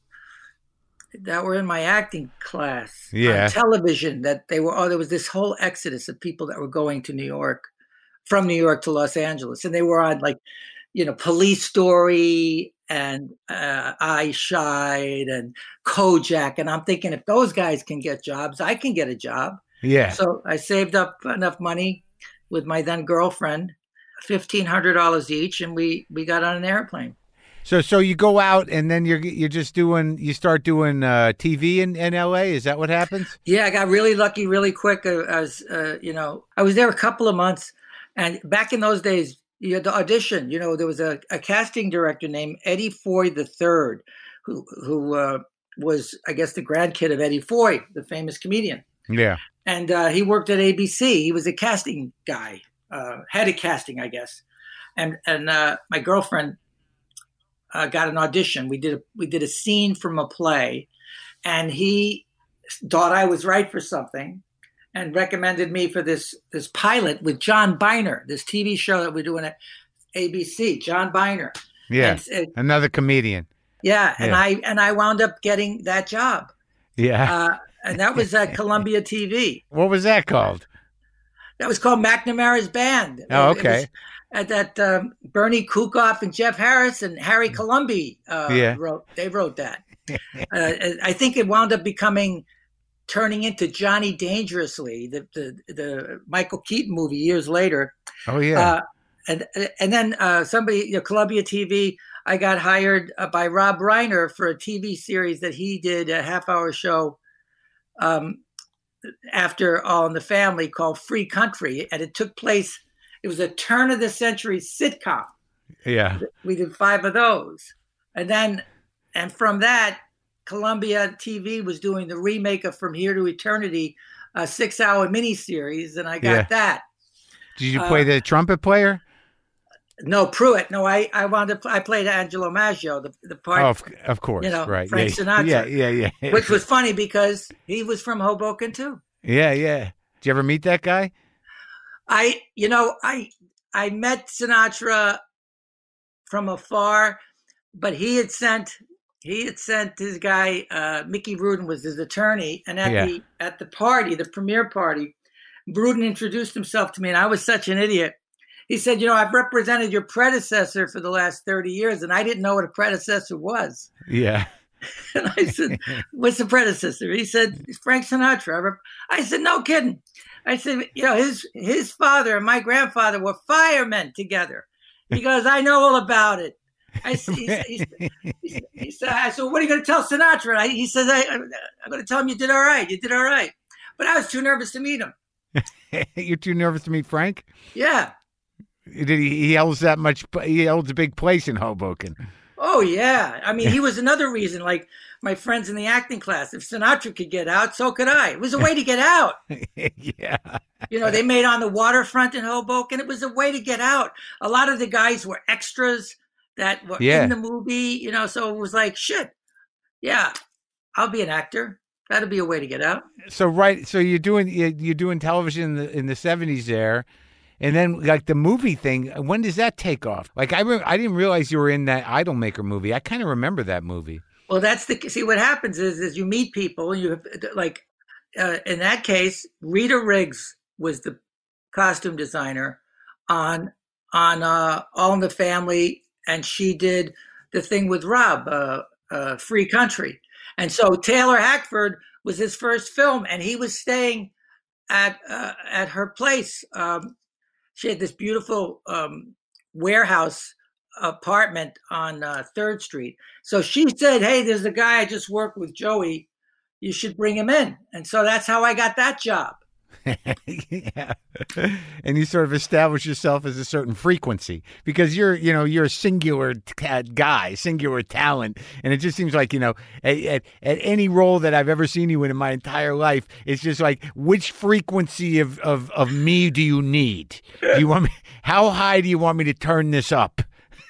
that were in my acting class Yeah. on television that they were, oh, there was this whole exodus of people that were going to New York, from New York to Los Angeles. And they were on, like, you know, Police Story and uh, I Shied and Kojak. And I'm thinking, if those guys can get jobs, I can get a job. Yeah. So I saved up enough money with my then girlfriend, fifteen hundred dollars each, and we, we got on an airplane. So so you go out and then you're you're just doing you start doing uh, T V in, in L A. Is that what happens? Yeah, I got really lucky really quick. I, I was uh, you know I was there a couple of months, and back in those days you had to audition. You know, there was a, a casting director named Eddie Foy the Third, who who uh, was, I guess, the grandkid of Eddie Foy, the famous comedian. Yeah. And uh, he worked at A B C. He was a casting guy, uh, head of casting, I guess. And and uh, my girlfriend uh, got an audition. We did a, we did a scene from a play, and he thought I was right for something, and recommended me for this this pilot with John Biner, this T V show that we're doing at A B C. John Biner. Yeah. And, uh, Another comedian. yeah, and Yeah. I and I wound up getting that job. Yeah. Uh, and that was at Columbia T V. What was that called? That was called McNamara's Band. Oh, It- it okay. was at that um, Bernie Kukoff and Jeff Harris and Harry Columbi uh, Yeah. wrote. They wrote that. uh, I think it wound up becoming, turning into Johnny Dangerously, the the, the Michael Keaton movie years later. Oh yeah. Uh, and and then uh, somebody, you know, Columbia T V. I got hired uh, by Rob Reiner for a T V series that he did, a half hour show. Um, after All in the Family, called Free Country, and it took place. It was a turn of the century sitcom. yeah. We did five of those, and then, and from that, Columbia T V was doing the remake of From Here to Eternity, a six-hour miniseries, and I got Yeah. that. Did you uh, play the trumpet player? No, Pruitt. No, I I wound up. I played Angelo Maggio, the the part, Oh, of, of course. you know, right. Frank yeah. Sinatra. Yeah. Yeah. Yeah. which was funny because he was from Hoboken too. Yeah. Yeah. Did you ever meet that guy? I, you know, I I met Sinatra from afar, but he had sent he had sent his guy uh, Mickey Rudin was his attorney, and at Yeah. the at the party, the premiere party, Rudin introduced himself to me, and I was such an idiot. He said, "You know, I've represented your predecessor for the last thirty years, and I didn't know what a predecessor was." Yeah. And I said, "What's the predecessor?" He said, "Frank Sinatra." I rep- I said, "No kidding." I said, "You know, his his father and my grandfather were firemen together." He goes, "I know all about it." I said, he, said- he, said- he, said- he said, "I said, what are you going to tell Sinatra?" I, he says, I, "I'm going to tell him you did all right. You did all right." But I was too nervous to meet him. You're too nervous to meet Frank? Yeah. Did he, he holds that much? He holds a big place in Hoboken. Oh, yeah. I mean, he was another reason, like my friends in the acting class. If Sinatra could get out, so could I. It was a way to get out. Yeah. You know, they made On the Waterfront in Hoboken. It was a way to get out. A lot of the guys were extras that were Yeah. in the movie, you know, so it was like, shit, yeah, I'll be an actor. That'll be a way to get out. So right. So you're doing you- you're doing television in the in the seventies there, and then like the movie thing. When does that take off? Like I re- I didn't realize you were in that Idolmaker movie. I kind of remember that movie. Well, that's the, see, what happens is, is you meet people, and you have, like, uh, in that case, Rita Riggs was the costume designer on, on uh, All in the Family, and she did the thing with Rob, uh, uh, Free Country. And so Taylor Hackford was his first film, and he was staying at uh, at her place. Um, she had this beautiful um, warehouse apartment on uh, Third Street. So she said, "Hey, there's a guy I just worked with, Joey. You should bring him in." And so that's how I got that job. Yeah. And you sort of establish yourself as a certain frequency because you're, you know, you're a singular t- guy, singular talent. And it just seems like, you know, at, at, at any role that I've ever seen you in in my entire life, it's just like, which frequency of, of, of me do you need? Do you want me, how high do you want me to turn this up?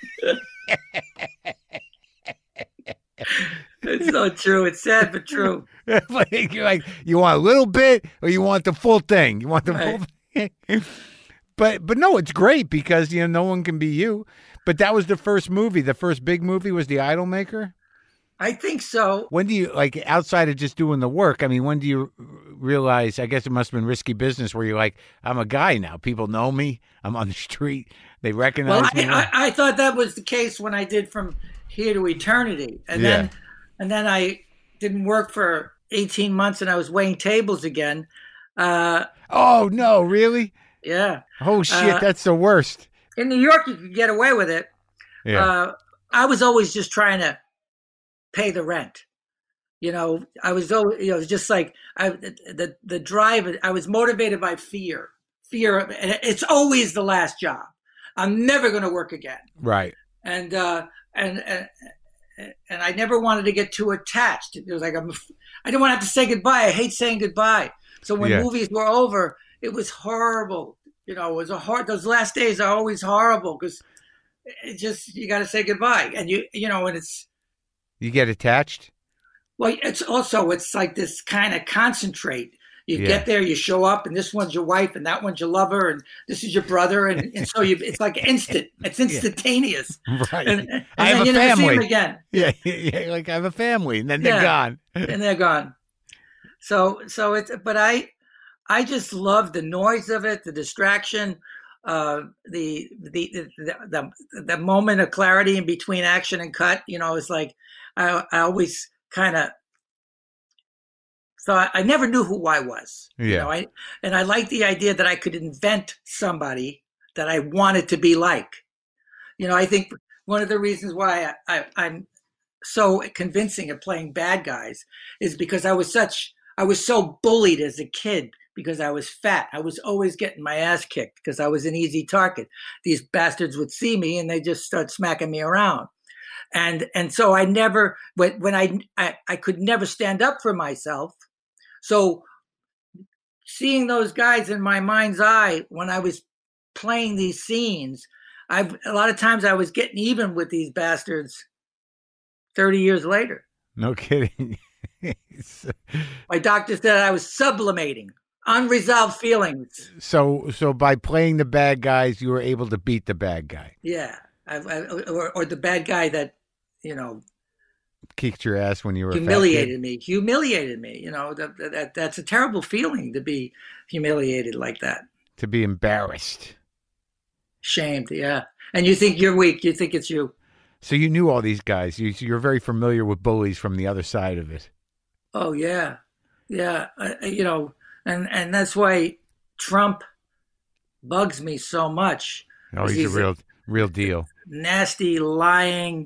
It's so true. It's sad but true. Like, you're like, you want a little bit or you want the full thing? You want the Right. full thing? But but no, it's great because, you know, no one can be you. But that was the first movie. The first big movie was The Idolmaker. I think so. When do you, like, outside of just doing the work, I mean, when do you realize, I guess it must have been risky business where you're like, I'm a guy now. People know me. I'm on the street. They recognize Well, me. I, I, I thought that was the case when I did From Here to Eternity. And Yeah. then and then I didn't work for eighteen months and I was waiting tables again. Uh, Oh, no, really? yeah. Oh, shit, Uh, that's the worst. In New York, you could get away with it. Yeah. Uh, I was always just trying to pay the rent. You know, I was always, you know, it was just like I, the the drive. I was motivated by fear. Fear. And it's always the last job. I'm never going to work again. Right. And uh, and and and I never wanted to get too attached. It was like I'm. I didn't want to have to say goodbye. I hate saying goodbye. So when Yeah. movies were over, it was horrible. You know, it was a hard. Those last days are always horrible because it just you got to say goodbye, and you you know, and it's. You get attached? Well, it's also, it's like this kind of concentrate. You Yeah. get there, you show up, and this one's your wife, and that one's your lover, and this is your brother, and, and so you, it's like instant. It's instantaneous. Right. And, and I have then a you never see family. them again, Yeah, yeah, like I have a family, and then they're Yeah. gone. and they're gone. So, so it's, but I, I just love the noise of it, the distraction, uh, the, the, the, the, the moment of clarity in between action and cut. You know, it's like, I, I always kind of thought I never knew who I was. You Yeah. know, I, and I liked the idea that I could invent somebody that I wanted to be like. You know, I think one of the reasons why I, I, I'm so convincing at playing bad guys is because I was such, I was so bullied as a kid because I was fat. I was always getting my ass kicked because I was an easy target. These bastards would see me and they just start smacking me around. And and so I never, when, when I, I I could never stand up for myself. So seeing those guys in my mind's eye when I was playing these scenes, I've a lot of times I was getting even with these bastards thirty years later. No kidding. My doctor said I was sublimating unresolved feelings. so, so by playing the bad guys, you were able to beat the bad guy. Yeah. I, I, or, or the bad guy that, you know, Kicked your ass when you were a fat kid. humiliated me, humiliated me. You know, that, that that's a terrible feeling to be humiliated like that. To be embarrassed. Shamed, yeah. And you think you're weak. You think it's you. So you knew all these guys. You, you're very familiar with bullies from the other side of it. Oh, yeah. Yeah. I, I- you know, and, and that's why Trump bugs me so much. Oh, he's, He's a a- real, real deal. Nasty, lying,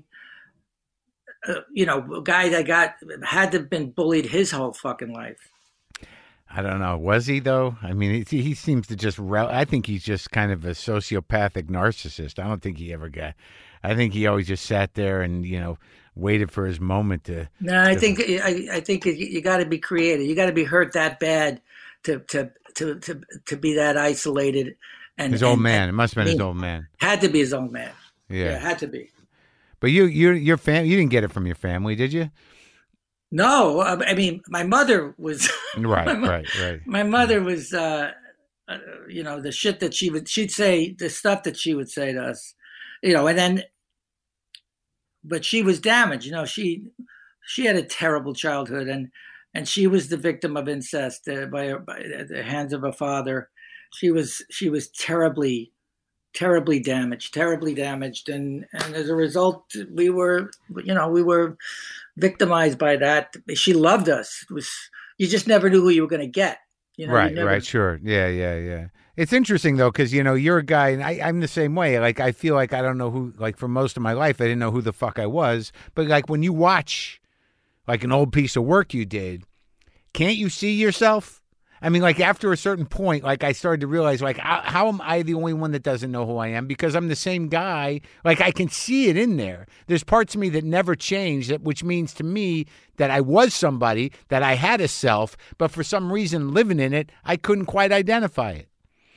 uh, you know, guy that got, had to have been bullied his whole fucking life. I don't know. Was he though? I mean, he, he seems to just. Rel- I think he's just kind of a sociopathic narcissist. I don't think he ever got. I think he always just sat there and you know waited for his moment to. No, I think I, I think you, you got to be creative. You got to be hurt that bad to to to to to be that isolated. And His old and- man. It must have been his mean. old man. Had to be his own man. Yeah. Yeah, had to be. But you, you, your fam, you didn't get it from your family, did you? No, I I mean, my mother was. Right, my, mo- right, right. My mother was, uh, uh, you know, the shit that she would, she'd say, the stuff that she would say to us, you know, and then, but she was damaged, you know, she, she had a terrible childhood and, and she was the victim of incest uh, by, her, by the hands of her father. She was, she was terribly, terribly damaged, terribly damaged. And, and as a result, we were, you know, we were victimized by that. She loved us. It was, you just never knew who you were going to get. You know, Right, you never, right, sure. Yeah, yeah, yeah. It's interesting though, because you know you're a guy, and I, I'm the same way. Like I feel like I don't know who. Like for most of my life, I didn't know who the fuck I was. But like when you watch, like an old piece of work you did, can't you see yourself? I mean, like after a certain point, like I started to realize, like how, how am I the only one that doesn't know who I am? Because I'm the same guy. Like I can see it in there. There's parts of me that never changed, that which means to me that I was somebody, that I had a self, but for some reason living in it, I couldn't quite identify it.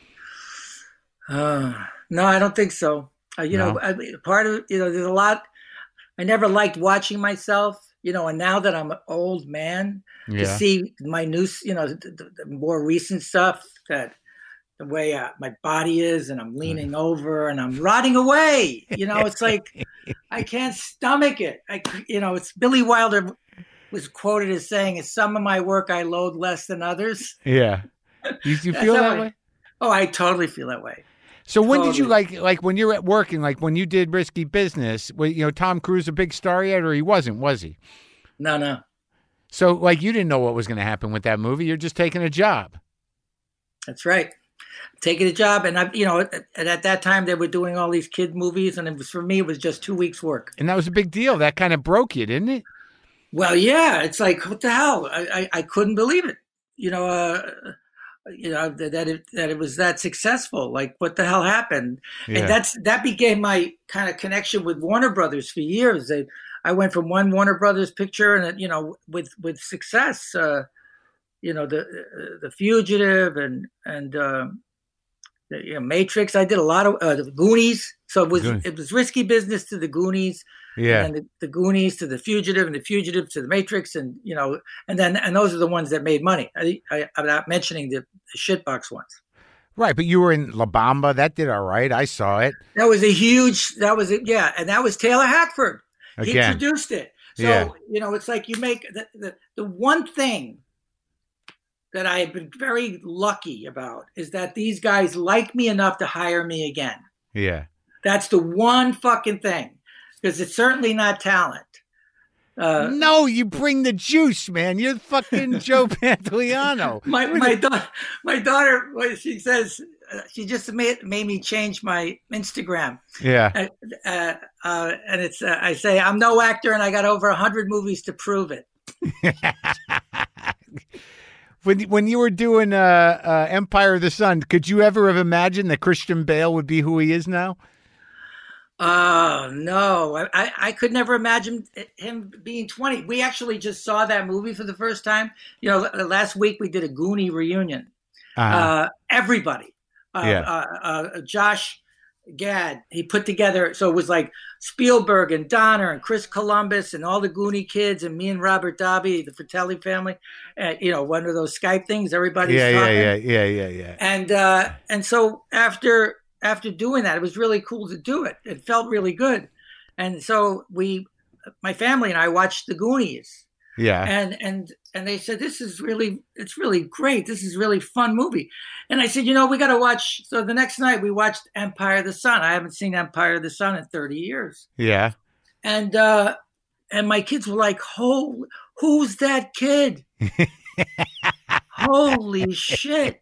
Uh, no, I don't think so. Uh, you No? know, I, part of you know, there's a lot. I never liked watching myself. You know, and now that I'm an old man, to Yeah. see my new, you know, the, the, the more recent stuff, that the way uh, my body is, and I'm leaning over and I'm rotting away. You know, it's like I can't stomach it. I, you know, it's Billy Wilder was quoted as saying, "Some of my work I load less than others." Yeah. You, you That's feel how that I- way? Oh, I totally feel that way. So when did you Totally. like like when you're at working, like when you did Risky Business, well, you know, Tom Cruise a big star yet, or he wasn't, was he? No, no, So like you didn't know what was going to happen with that movie. You're just taking a job. that's right. Taking a job, and I, you know, at, at that time they were doing all these kid movies, and it was for me, it was just two weeks work. And that was a big deal. That kind of broke you, didn't it? Well, yeah, it's like what the hell? I, I, I couldn't believe it. You know, uh, you know that that it, that it was that successful. Like, what the hell happened? Yeah. And that's that became my kind of connection with Warner Brothers for years. They, I went from one Warner Brothers picture, and you know, with with success, uh, you know, the uh, the Fugitive and and uh, the you know, Matrix. I did a lot of uh, the Goonies. So it was Good. it was Risky Business to the Goonies. Yeah. And the, the Goonies to the Fugitive, and the Fugitive to the Matrix, and you know, and then and those are the ones that made money. I, I, I'm not mentioning the, the shitbox ones. Right, but you were in La Bamba. That did all right. I saw it. That was a huge. That was a, yeah, and that was Taylor Hackford. He Again. produced it. So Yeah. you know, it's like you make the, the the one thing that I have been very lucky about is that these guys like me enough to hire me again. Yeah. That's the one fucking thing, because it's certainly not talent. Uh, No, you bring the juice, man. You're fucking Joe Pantoliano. my my daughter, my daughter, well, she says uh, she just made made me change my Instagram, Yeah. uh, uh, uh, and it's uh, I say I'm no actor, and I got over a hundred movies to prove it. When when you were doing uh, uh, Empire of the Sun, could you ever have imagined that Christian Bale would be who he is now? Oh no, I, I I could never imagine him being twenty. We actually just saw that movie for the first time. You know, last week we did a Goonie reunion. Uh-huh. Uh, everybody, uh, Yeah. uh, uh, Josh Gad, he put together. So it was like Spielberg and Donner and Chris Columbus and all the Goonie kids and me and Robert Davi, the Fratelli family. Uh, you know, one of those Skype things. Everybody's yeah, talking. yeah, yeah, yeah, yeah, yeah. And uh, and so after after doing that, it was really cool to do it. It felt really good. And so we, my family and I, watched the Goonies. Yeah. And and and they said, this is really, it's really great. This is a really fun movie. And I said, you know, we got to watch. So the next night we watched Empire of the Sun. I haven't seen Empire of the Sun in thirty years. Yeah. And uh, and my kids were like, "Ho, who's that kid? Holy shit."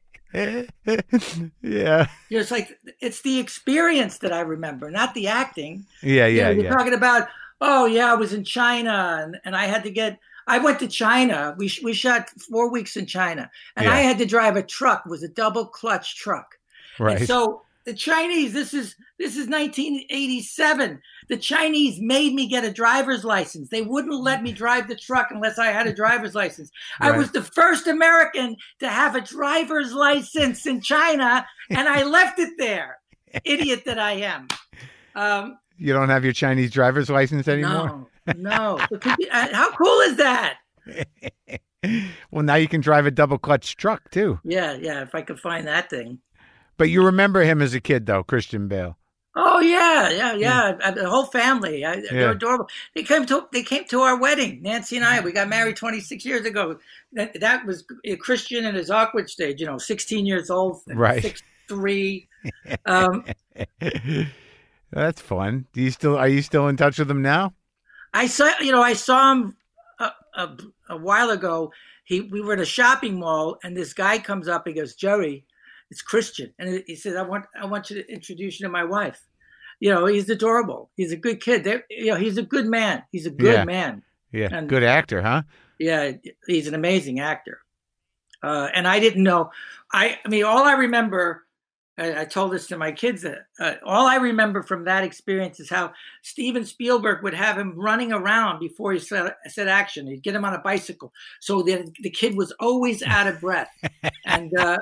Yeah. It's like, it's the experience that I remember, not the acting. Yeah, You yeah, know, you're yeah. talking about, oh yeah, I was in China, and, and I had to get, I went to China. We we shot four weeks in China, and Yeah. I had to drive a truck. It was a double clutch truck. Right. And so the Chinese, this is this is nineteen eighty-seven. The Chinese made me get a driver's license. They wouldn't let me drive the truck unless I had a driver's license. I Right. was the first American to have a driver's license in China, and I left it there. Idiot that I am. Um, You don't have your Chinese driver's license anymore? no, no. But could you- uh, how cool is that? Well, now you can drive a double clutch truck too. Yeah, yeah. If I could find that thing. But you remember him as a kid, though, Christian Bale. Oh yeah, yeah, yeah. I- The whole family, I, Yeah. they're adorable. They came to they came to our wedding. Nancy and I, we got married twenty-six years ago. That, that was Christian in his awkward stage. You know, sixteen years old, Right. six three. Um, That's fun. Do you still are you still in touch with him now? I saw, you know, I saw him a, a, a while ago. he we were at a shopping mall, and this guy comes up and goes, Jerry, it's Christian, and he says, I want I want you to introduce you to my wife. You know, he's adorable. He's a good kid. They're, you know, he's a good man. He's a good Yeah. man. Yeah, And- good actor, huh? Yeah, he's an amazing actor. Uh, and I didn't know. I, I mean, all I remember, I, I told this to my kids, that, uh, all I remember from that experience is how Steven Spielberg would have him running around before he said, said action. He'd get him on a bicycle. So the, the kid was always out of breath. And uh,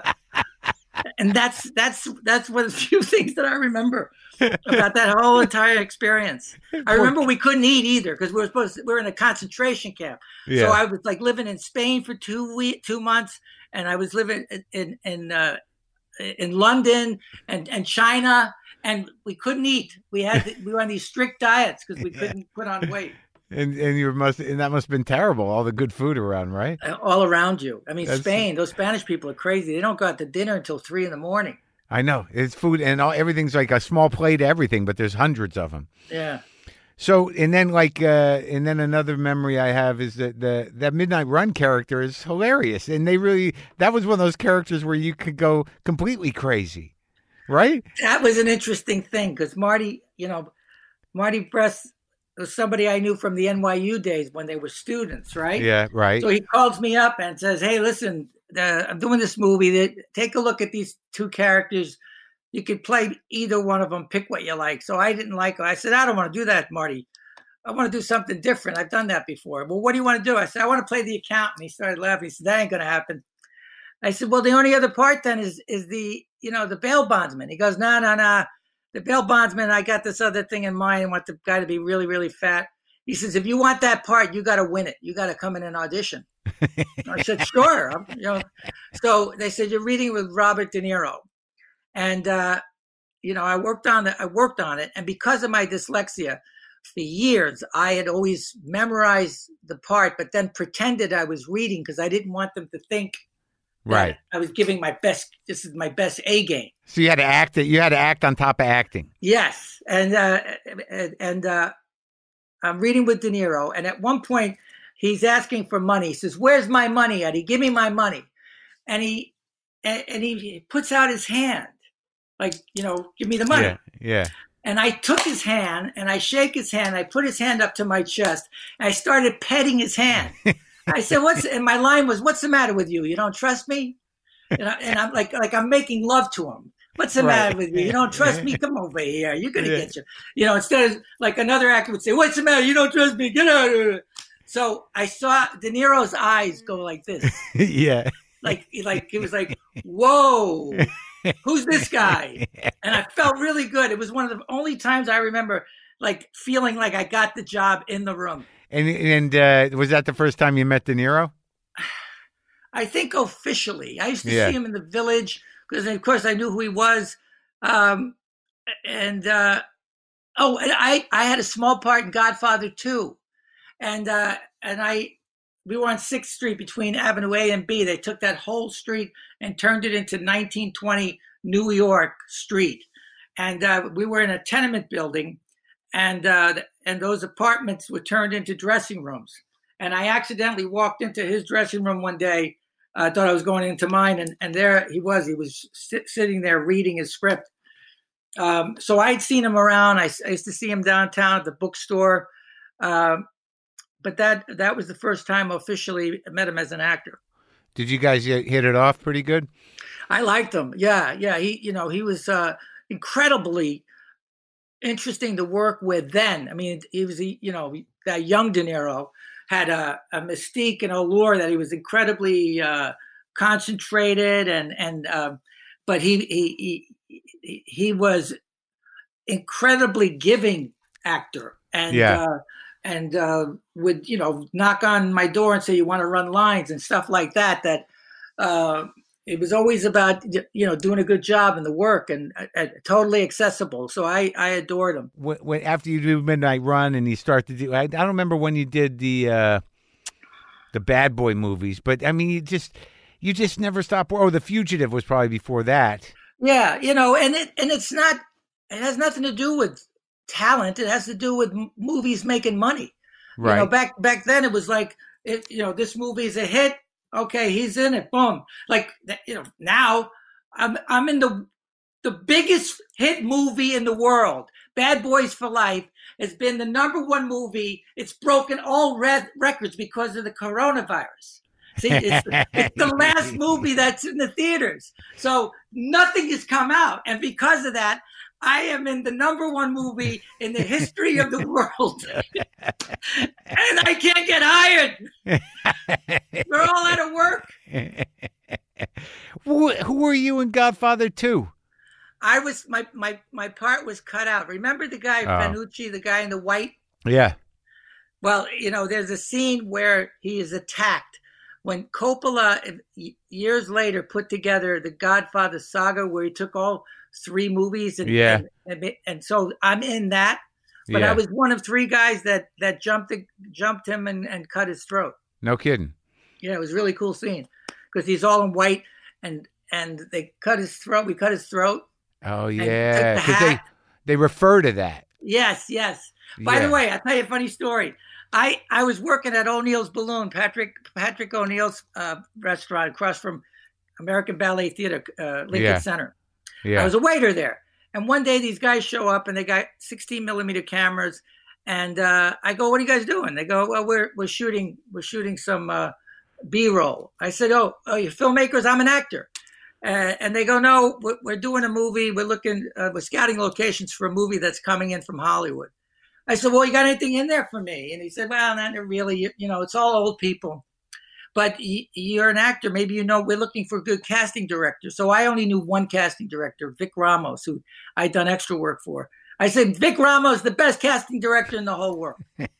and that's that's that's one of the few things that I remember about that whole entire experience. I remember we couldn't eat either because we were supposed to, we were in a concentration camp. Yeah. So I was like living in Spain for two week, two months, and I was living in in in, uh, in London and, and China, and we couldn't eat. We had to, we were on these strict diets because we couldn't put on weight. And and you must and that must have been terrible. All the good food around, right? All around you. I mean, That's- Spain. Those Spanish people are crazy. They don't go out to dinner until three in the morning. I know it's food and all, everything's like a small plate of everything, but there's hundreds of them. Yeah. So and then like uh, and then another memory I have is that the that Midnight Run character is hilarious, and they really that was one of those characters where you could go completely crazy, right? That was an interesting thing because Marty, you know, Marty Brest was somebody I knew from the N Y U days when they were students, right? Yeah, right. So he calls me up and says, "Hey, listen, uh, I'm doing this movie. That take a look at these two characters. You could play either one of them. Pick what you like." So I didn't like it. I said, "I don't want to do that, Marty. I want to do something different. I've done that before." "Well, what do you want to do?" I said, "I want to play the accountant." He started laughing. He said, "That ain't going to happen." I said, "Well, the only other part then is is the you know the bail bondsman." He goes, "No, no, no. The bail bondsman, I got this other thing in mind. I want the guy to be really, really fat." He says, "If you want that part, you got to win it. You got to come in and audition." I said, "Sure." I'm, you know, so they said, "You're reading with Robert De Niro," and uh, you know, I worked on it. I worked on it, and because of my dyslexia, for years I had always memorized the part, but then pretended I was reading because I didn't want them to think that Right. I was giving my best. This is my best A game. So you had to act it. You had to act on top of acting. Yes, and uh, and uh, I'm reading with De Niro, and at one point he's asking for money. He says, "Where's my money, Eddie? Give me my money." And he and, and he puts out his hand, like, you know, give me the money. Yeah, yeah. And I took his hand and I shake his hand. I put his hand up to my chest. And I started petting his hand. I said, "What's?" And my line was, "What's the matter with you? You don't trust me?" And, I, and I'm like, like I'm making love to him. "What's the Right. matter with you? You don't trust me? Come over here. You're gonna Yeah. get you." You know, instead of like another actor would say, "What's the matter? You don't trust me? Get out of here." So I saw De Niro's eyes go like this, Yeah. like like it was like, "Whoa, who's this guy?" And I felt really good. It was one of the only times I remember like feeling like I got the job in the room. And and uh, was that the first time you met De Niro? I think officially. I used to Yeah. see him in the Village because, of course, I knew who he was. Um, and uh, oh, and I I had a small part in Godfather two, and uh, and I we were on Sixth Street between Avenue A and B. They took that whole street and turned it into nineteen twenty New York Street, and uh, we were in a tenement building, and uh, and those apartments were turned into dressing rooms. And I accidentally walked into his dressing room one day. I thought I was going into mine, and, and there he was. He was sit, sitting there reading his script. Um, so I'd seen him around. I, I used to see him downtown at the bookstore. Um, but that that was the first time I officially met him as an actor. Did you guys hit it off pretty good? I liked him. Yeah, yeah. He, you know, he was uh, incredibly interesting to work with then. I mean, he was, you know, that young De Niro had a, a mystique and allure that he was incredibly uh, concentrated and and um, but he he he he was incredibly giving actor and Yeah. uh, and uh, would, you know, knock on my door and say, "You want to run lines?" and stuff like that. That uh, it was always about, you know, doing a good job in the work and uh, totally accessible. So I I adored him. When, when after you do Midnight Run and you start to do, I, I don't remember when you did the uh, the Bad Boy movies, but I mean, you just you just never stop. Oh, The Fugitive was probably before that. Yeah, you know, and it and it's not. It has nothing to do with talent. It has to do with m- movies making money. Right. You know, back back then it was like, it, you know, this movie is a hit. Okay, he's in it. Boom. Like, you know, now I'm I'm in the the biggest hit movie in the world. Bad Boys for Life has been the number one movie. It's broken all red records because of the coronavirus. See, it's, it's the last movie that's in the theaters. So nothing has come out. And because of that, I am in the number one movie in the history of the world. And I can't get hired. They're all out of work. Who, who were you in Godfather two? I was, my, my, my part was cut out. Remember the guy, Oh. Fanucci, the guy in the white? Yeah. Well, you know, there's a scene where he is attacked. When Coppola, years later, put together the Godfather saga, where he took all three movies, and Yeah. and, and, and so I'm in that, but Yeah. I was one of three guys that that jumped jumped him and, and cut his throat. No kidding. Yeah, it was a really cool scene because he's all in white, and and they cut his throat. We cut his throat. Oh, and yeah. took the 'Cause they, hat. they refer to that. Yes, yes. By Yeah. the way, I'll tell you a funny story. I, I was working at O'Neill's Balloon, Patrick Patrick O'Neill's uh, restaurant across from American Ballet Theater, uh, Lincoln Yeah. Center. Yeah. I was a waiter there. And one day these guys show up and they got sixteen millimeter cameras. And uh, I go, "What are you guys doing?" They go, "Well, we're we're shooting we're shooting some uh, B-roll." I said, "Oh, oh, you're filmmakers? I'm an actor." Uh, and they go, "No, we're, we're doing a movie. We're looking, uh, we're scouting locations for a movie that's coming in from Hollywood." I said, "Well, you got anything in there for me?" And he said, "Well, not really. You, you know, it's all old people. But y- you're an actor. Maybe you know we're looking for a good casting director." So I only knew one casting director, Vic Ramos, who I'd done extra work for. I said, "Vic Ramos, the best casting director in the whole world."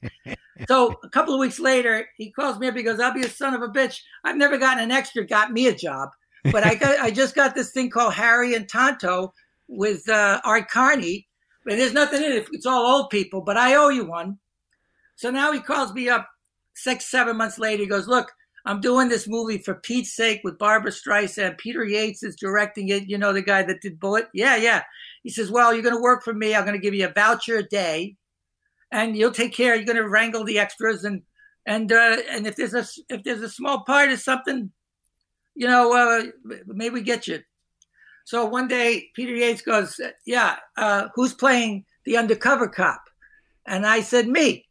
So a couple of weeks later, he calls me up. He goes, "I'll be a son of a bitch. I've never gotten an extra, got me a job. But I got, I just got this thing called Harry and Tonto with uh, Art Carney. And there's nothing in it. It's all old people, but I owe you one." So now he calls me up six, seven months later. He goes, "Look, I'm doing this movie for Pete's sake with Barbara Streisand. Peter Yates is directing it. You know, the guy that did Bullet?" "Yeah, yeah." He says, "Well, you're going to work for me. I'm going to give you a voucher a day, and you'll take care. You're going to wrangle the extras, and and uh, and if there's a if there's a small part of something, you know, uh, maybe we get you." So one day, Peter Yates goes, "Yeah, uh, who's playing the undercover cop?" And I said, "Me."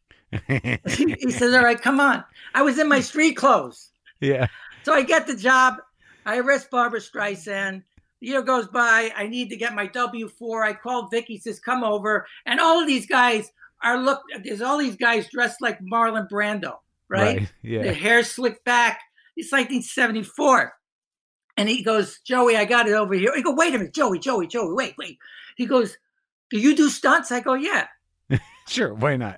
He says, "All right, come on." I was in my street clothes. Yeah. So I get the job. I arrest Barbara Streisand. The year goes by. I need to get my W four. I call Vicky, says, "Come over." And all of these guys are, look, there's all these guys dressed like Marlon Brando, right? Right. Yeah. Their hair slicked back. It's nineteen seventy-four. And he goes, "Joey, I got it over here." I go, "Wait a minute, Joey, Joey, Joey, wait, wait." He goes, "Do you do stunts?" I go, "Yeah." Sure. Why not?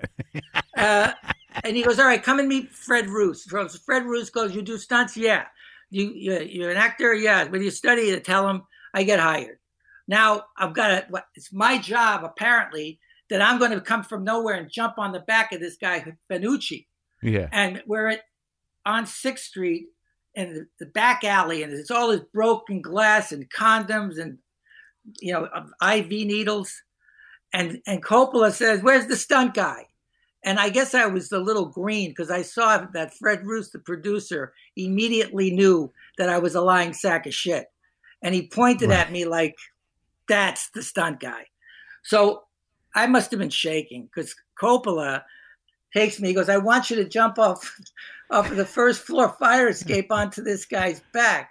Uh, and he goes, "All right, come and meet Fred Roos." So Fred Roos goes, "You do stunts?" "Yeah." You, you, you're an actor?" "Yeah." "When you study to tell him I get hired." Now I've got to, it's my job, apparently, that I'm going to come from nowhere and jump on the back of this guy, Fanucci. Yeah. And we're at, on sixth Street in the, the back alley, and it's all this broken glass and condoms and, you know, I V needles. And, and Coppola says, "Where's the stunt guy?" And I guess I was a little green because I saw that Fred Roos, the producer, immediately knew that I was a lying sack of shit. And he pointed Right. at me like, "That's the stunt guy." So I must have been shaking because Coppola takes me, he goes, "I want you to jump off, off of the first floor fire escape onto this guy's back."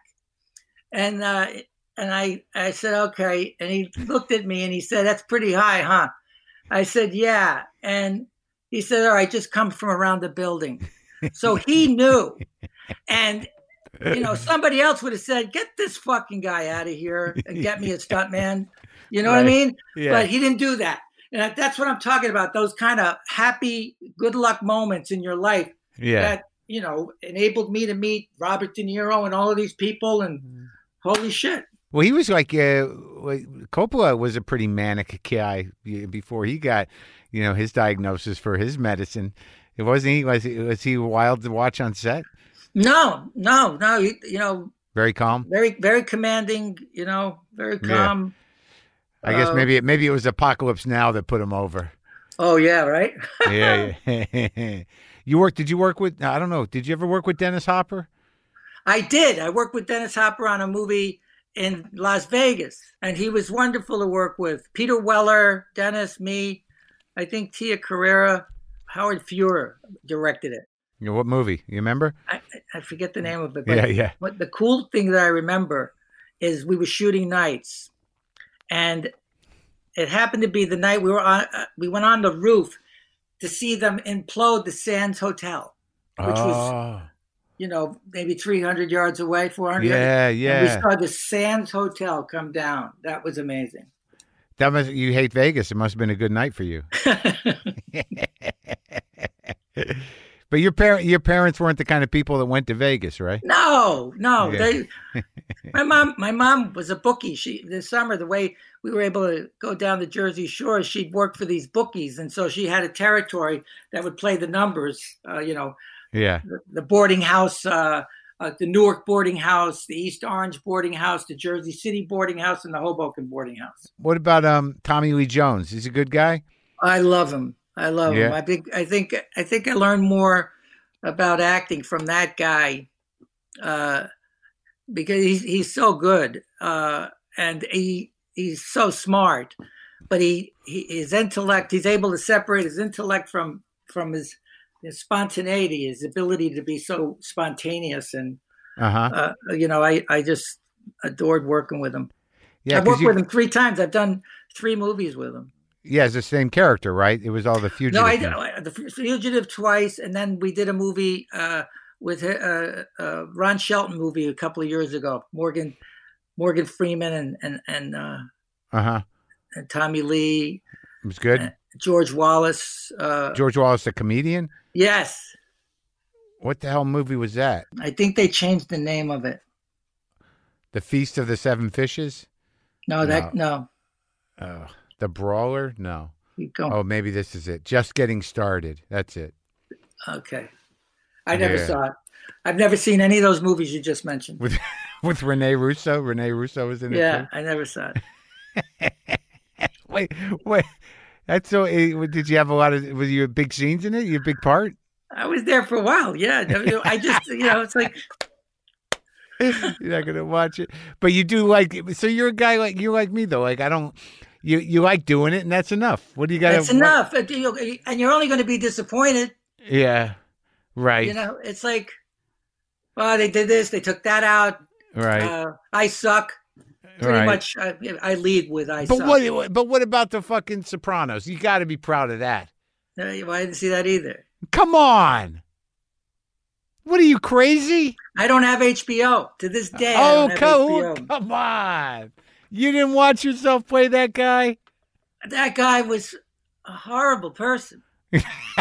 And uh, and I, I said, "Okay." And he looked at me and he said, "That's pretty high, huh?" I said, "Yeah." And he said, "All right, just come from around the building." So he knew. And, you know, somebody else would have said, "Get this fucking guy out of here and get me a stuntman." You know what I Right. mean? Yeah. But he didn't do that. And that's what I'm talking about. Those kind of happy, good luck moments in your life Yeah. that, you know, enabled me to meet Robert De Niro and all of these people. And holy shit. Well, he was like, uh, Coppola was a pretty manic guy before he got, you know, his diagnosis for his medicine. It wasn't he, was, was he wild to watch on set? No, no, no. You, you know, Very calm. very, very commanding, you know, very Yeah. calm. I guess Uh, maybe, maybe it was Apocalypse Now that put him over. Oh, yeah, right? Yeah. yeah. You worked, did you work with, I don't know, did you ever work with Dennis Hopper? I did. I worked with Dennis Hopper on a movie in Las Vegas, and he was wonderful to work with. Peter Weller, Dennis, me, I think Tia Carrera, Howard Fuhrer directed it. You know, what movie? You remember? I, I forget the name of it. But yeah, yeah. What the cool thing that I remember is we were shooting nights, and it happened to be the night we were on. Uh, we went on the roof to see them implode the Sands Hotel, which oh. was, you know, maybe three hundred yards away, four hundred. Yeah, yeah. And we saw the Sands Hotel come down. That was amazing. That must, you hate Vegas. It must have been a good night for you. But your parent, your parents weren't the kind of people that went to Vegas, right? No, no. Yeah. They, my mom, my mom was a bookie. She this summer, the way we were able to go down the Jersey Shore, she'd work for these bookies, and so she had a territory that would play the numbers. Uh, you know, yeah, the, the boarding house, uh, uh, the Newark boarding house, the East Orange boarding house, the Jersey City boarding house, and the Hoboken boarding house. What about um Tommy Lee Jones? He's a good guy. I love him. I love Yeah. him. I think I think I think I learned more about acting from that guy uh, because he's he's so good uh, and he he's so smart, but he, he his intellect, he's able to separate his intellect from from his, his spontaneity, his ability to be so spontaneous, and Uh-huh. uh, you know I I just adored working with him. Yeah, I've 'cause worked you- with him three times. I've done three movies with him. Yeah, it's the same character, right? It was all the fugitive. No, I thing. did the Fugitive twice, and then we did a movie uh, with uh, uh, Ron Shelton movie a couple of years ago. Morgan, Morgan Freeman, and and and, uh, Uh-huh. and Tommy Lee, It was good. and George Wallace. Uh, George Wallace, the comedian. yes, What the hell movie was that? I think they changed the name of it. The Feast of the Seven Fishes? No, that no. Oh, The Brawler? No. You go. Oh, maybe this is it. Just Getting Started. That's it. Okay, I never Yeah. saw it. I've never seen any of those movies you just mentioned. With with Rene Russo. Rene Russo was in it Yeah, too. I never saw it. Wait, wait. That's so. eh, Did you have a lot of? Was you big scenes in it? You a big part? I was there for a while. Yeah, I just you know it's like. You're not gonna watch it, but you do like. So you're a guy like you're like me though. Like I don't. You you like doing it, and that's enough. What do you got? That's enough, and you're only going to be disappointed. Yeah, right. You know, it's like, well, they did this, they took that out. Right. Uh, I suck. Pretty right. much, I, I lead with I But suck. what? But what about the fucking Sopranos? You got to be proud of that. Uh, well, I didn't see that either. Come on. What are you crazy? I don't have H B O to this day. I Oh, don't have come, H B O. come on. You didn't watch yourself play that guy? That guy was a horrible person. You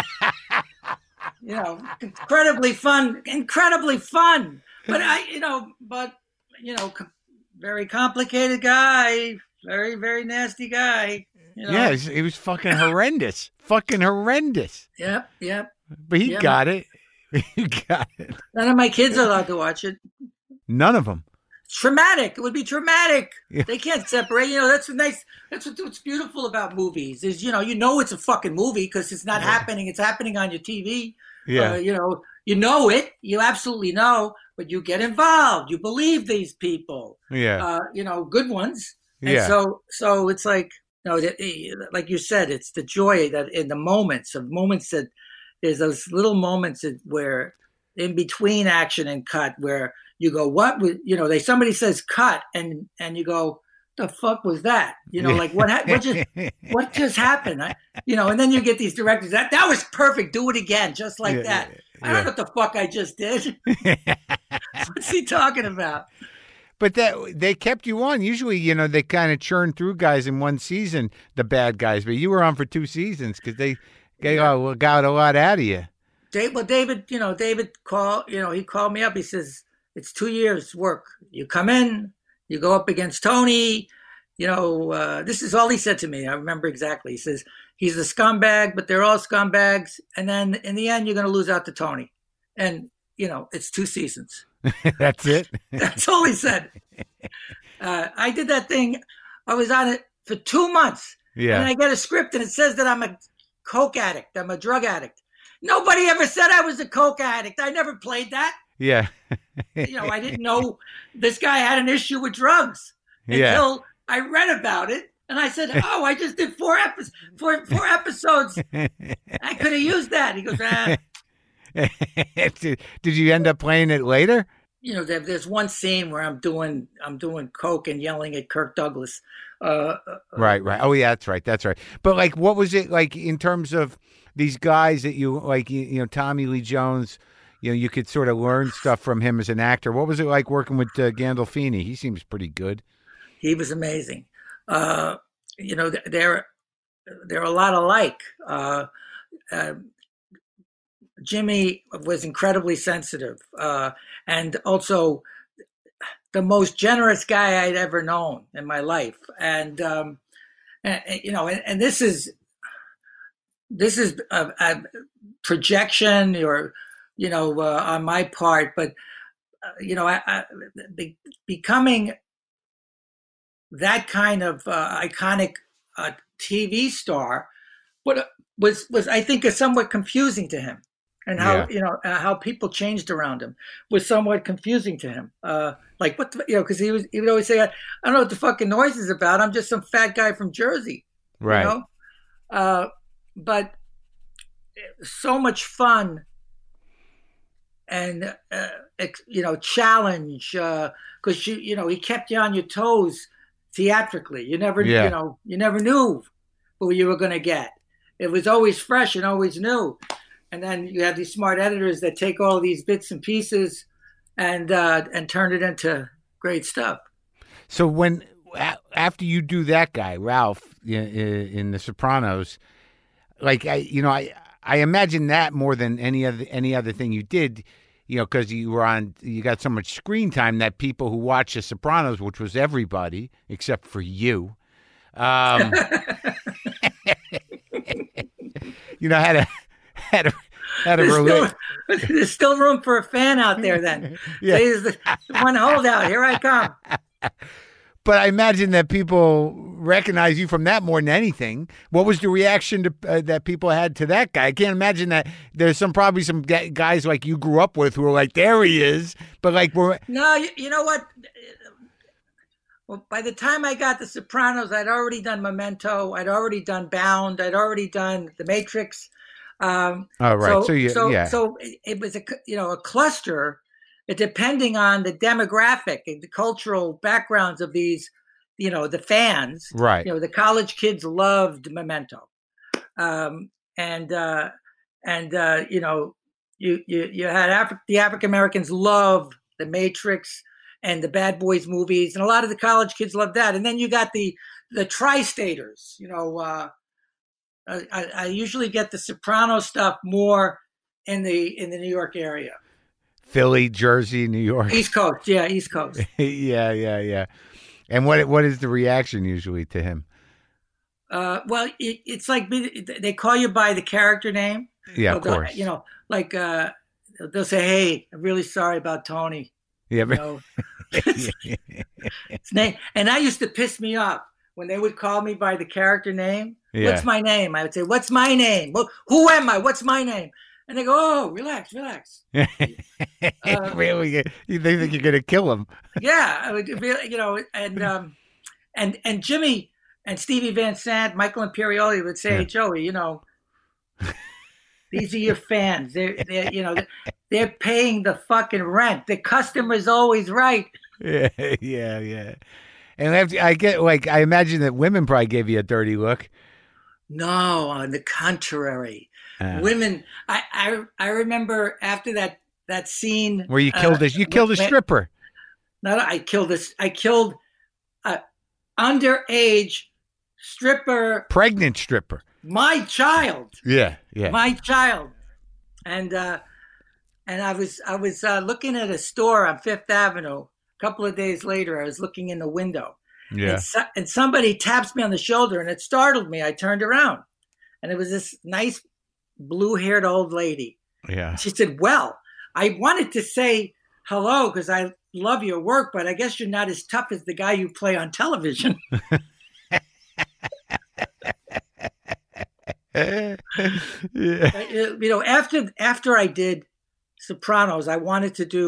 know, incredibly fun, incredibly fun. But I, you know, but you know, com- very complicated guy, very, very nasty guy. You know? Yeah, it was, it was fucking horrendous. Fucking horrendous. Yep, yep. But he Yeah. got it. He got it. None of my kids are allowed to watch it. None of them. Traumatic. It would be traumatic. Yeah. They can't separate. You know, that's a nice. That's what, what's beautiful about movies is you know you know it's a fucking movie because it's not Yeah. happening. It's happening on your T V. Yeah. Uh, you know, you know it. You absolutely know, but you get involved. You believe these people. yeah. Uh, you know, good ones. And Yeah. so, so it's like you know, that, like you said, it's the joy that in the moments of moments that there's those little moments that where in between action and cut where you go, what was, you know, they, somebody says cut and, and you go, the fuck was that? You know, like what, ha- what just, what just happened? I, you know, and then you get these directors that, that was perfect. Do it again. Just like Yeah, that. I yeah. don't know what the fuck I just did. What's he talking about? But that they kept you on. Usually, you know, they kind of churn through guys in one season, the bad guys. But you were on for two seasons because they, they Yeah. uh, got a lot out of you. Dave, well, David, you know, David called, you know, he called me up. He says, it's two years work. You come in, you go up against Tony. You know, uh, this is all he said to me. I remember exactly. He says, he's a scumbag, but they're all scumbags. And then in the end, you're going to lose out to Tony. And, you know, it's two seasons. That's it. That's all he said. Uh, I did that thing. I was on it for two months. Yeah. And I get a script and it says that I'm a coke addict. I'm a drug addict. Nobody ever said I was a coke addict. I never played that. Yeah. you know, I didn't know this guy had an issue with drugs until Yeah. I read about it. And I said, oh, I just did four, epi- four, four episodes. I could have used that. He goes, ah. did, did you end up playing it later? You know, there, there's one scene where I'm doing I'm doing coke and yelling at Kirk Douglas. Uh, Right, right. Oh, yeah, that's right. That's right. But like, what was it like in terms of these guys that you like? You, you know, Tommy Lee Jones. You know, you could sort of learn stuff from him as an actor. What was it like working with uh, Gandolfini? He seems pretty good. He was amazing. Uh, you know, they're they're a lot alike. Uh, uh, Jimmy was incredibly sensitive, uh, and also the most generous guy I'd ever known in my life. And, um, and you know, and, and this is this is a, a projection, or you know, uh, on my part, but uh, you know, I, I, be, becoming that kind of uh, iconic uh, T V star, what was was I think is somewhat confusing to him, and how Yeah. you know uh, how people changed around him was somewhat confusing to him. Uh, like what the, you know, because he was he would always say, I, I don't know what the fucking noise is about. I'm just some fat guy from Jersey, Right. you know. Uh, but so much fun and uh, you know challenge because uh, you you know he kept you on your toes theatrically. You never Yeah. you know you never knew who you were going to get. It was always fresh and always new. And then you have these smart editors that take all these bits and pieces and uh, and turn it into great stuff. So when a- after you do that guy Ralph in, in The Sopranos, like I, you know, I I imagine that more than any other any other thing you did, you know, because you were on, you got so much screen time that people who watch The Sopranos, which was everybody except for you, um, you know, had a had a had a There's relate. still, there's still room for a fan out there then. Yeah. There's the one holdout. Here I come. But I imagine that people recognize you from that more than anything. What was the reaction to, uh, that people had to that guy? I can't imagine that there's some probably some g- guys like you grew up with who were like, there he is. But like, we're No, you, you know what? Well, by the time I got The Sopranos, I'd already done Memento. I'd already done Bound. I'd already done The Matrix. Um, oh right, so, so, you so, yeah, so it, it was a you know a cluster, it, depending on the demographic and the cultural backgrounds of these, you know, the fans. right, You know, the college kids loved Memento, um, and uh, and uh, you know, you you you had Afri- the African Americans loved The Matrix and the Bad Boys movies, and a lot of the college kids loved that. And then you got the the tri-staters, you know. Uh, I, I usually get the Soprano stuff more in the in the New York area. Philly, Jersey, New York, East Coast, yeah, East Coast. yeah, yeah, yeah. And what what is the reaction usually to him? Uh, well, it, it's like they call you by the character name. Yeah, of They'll- course. You know, like uh, they'll say, "Hey, I'm really sorry about Tony." Yeah, You but, know, his name, and that used to piss me off when they would call me by the character name. Yeah. What's my name? I would say, "What's my name? Well, who am I? What's my name?" And they go, "Oh, relax, relax." Uh, really, you they think you're gonna kill him? Yeah, I would really, you know, and um, and and Jimmy and Stevie Van Sant, Michael Imperioli would say, Yeah. "Hey, Joey, you know, these are your fans. They're, they're you know, they're paying the fucking rent. The customer's always right." Yeah, yeah, yeah. And after, I get like I imagine that women probably gave you a dirty look. No, on the contrary, Uh, women. I, I I remember after that that scene where you killed uh, a you killed a when- stripper. No, I killed this. I killed a underage stripper, Pregnant stripper. my child. Yeah, yeah. my child, and uh, and I was I was uh, looking at a store on Fifth Avenue. A couple of days later, I was looking in the window, yeah. and, so, and somebody taps me on the shoulder, and it startled me. I turned around, and it was this nice blue-haired old lady. Yeah. She said, "Well, I wanted to say hello because I love your work, but I guess you're not as tough as the guy you play on television." yeah. You know, after after I did Sopranos, I wanted to do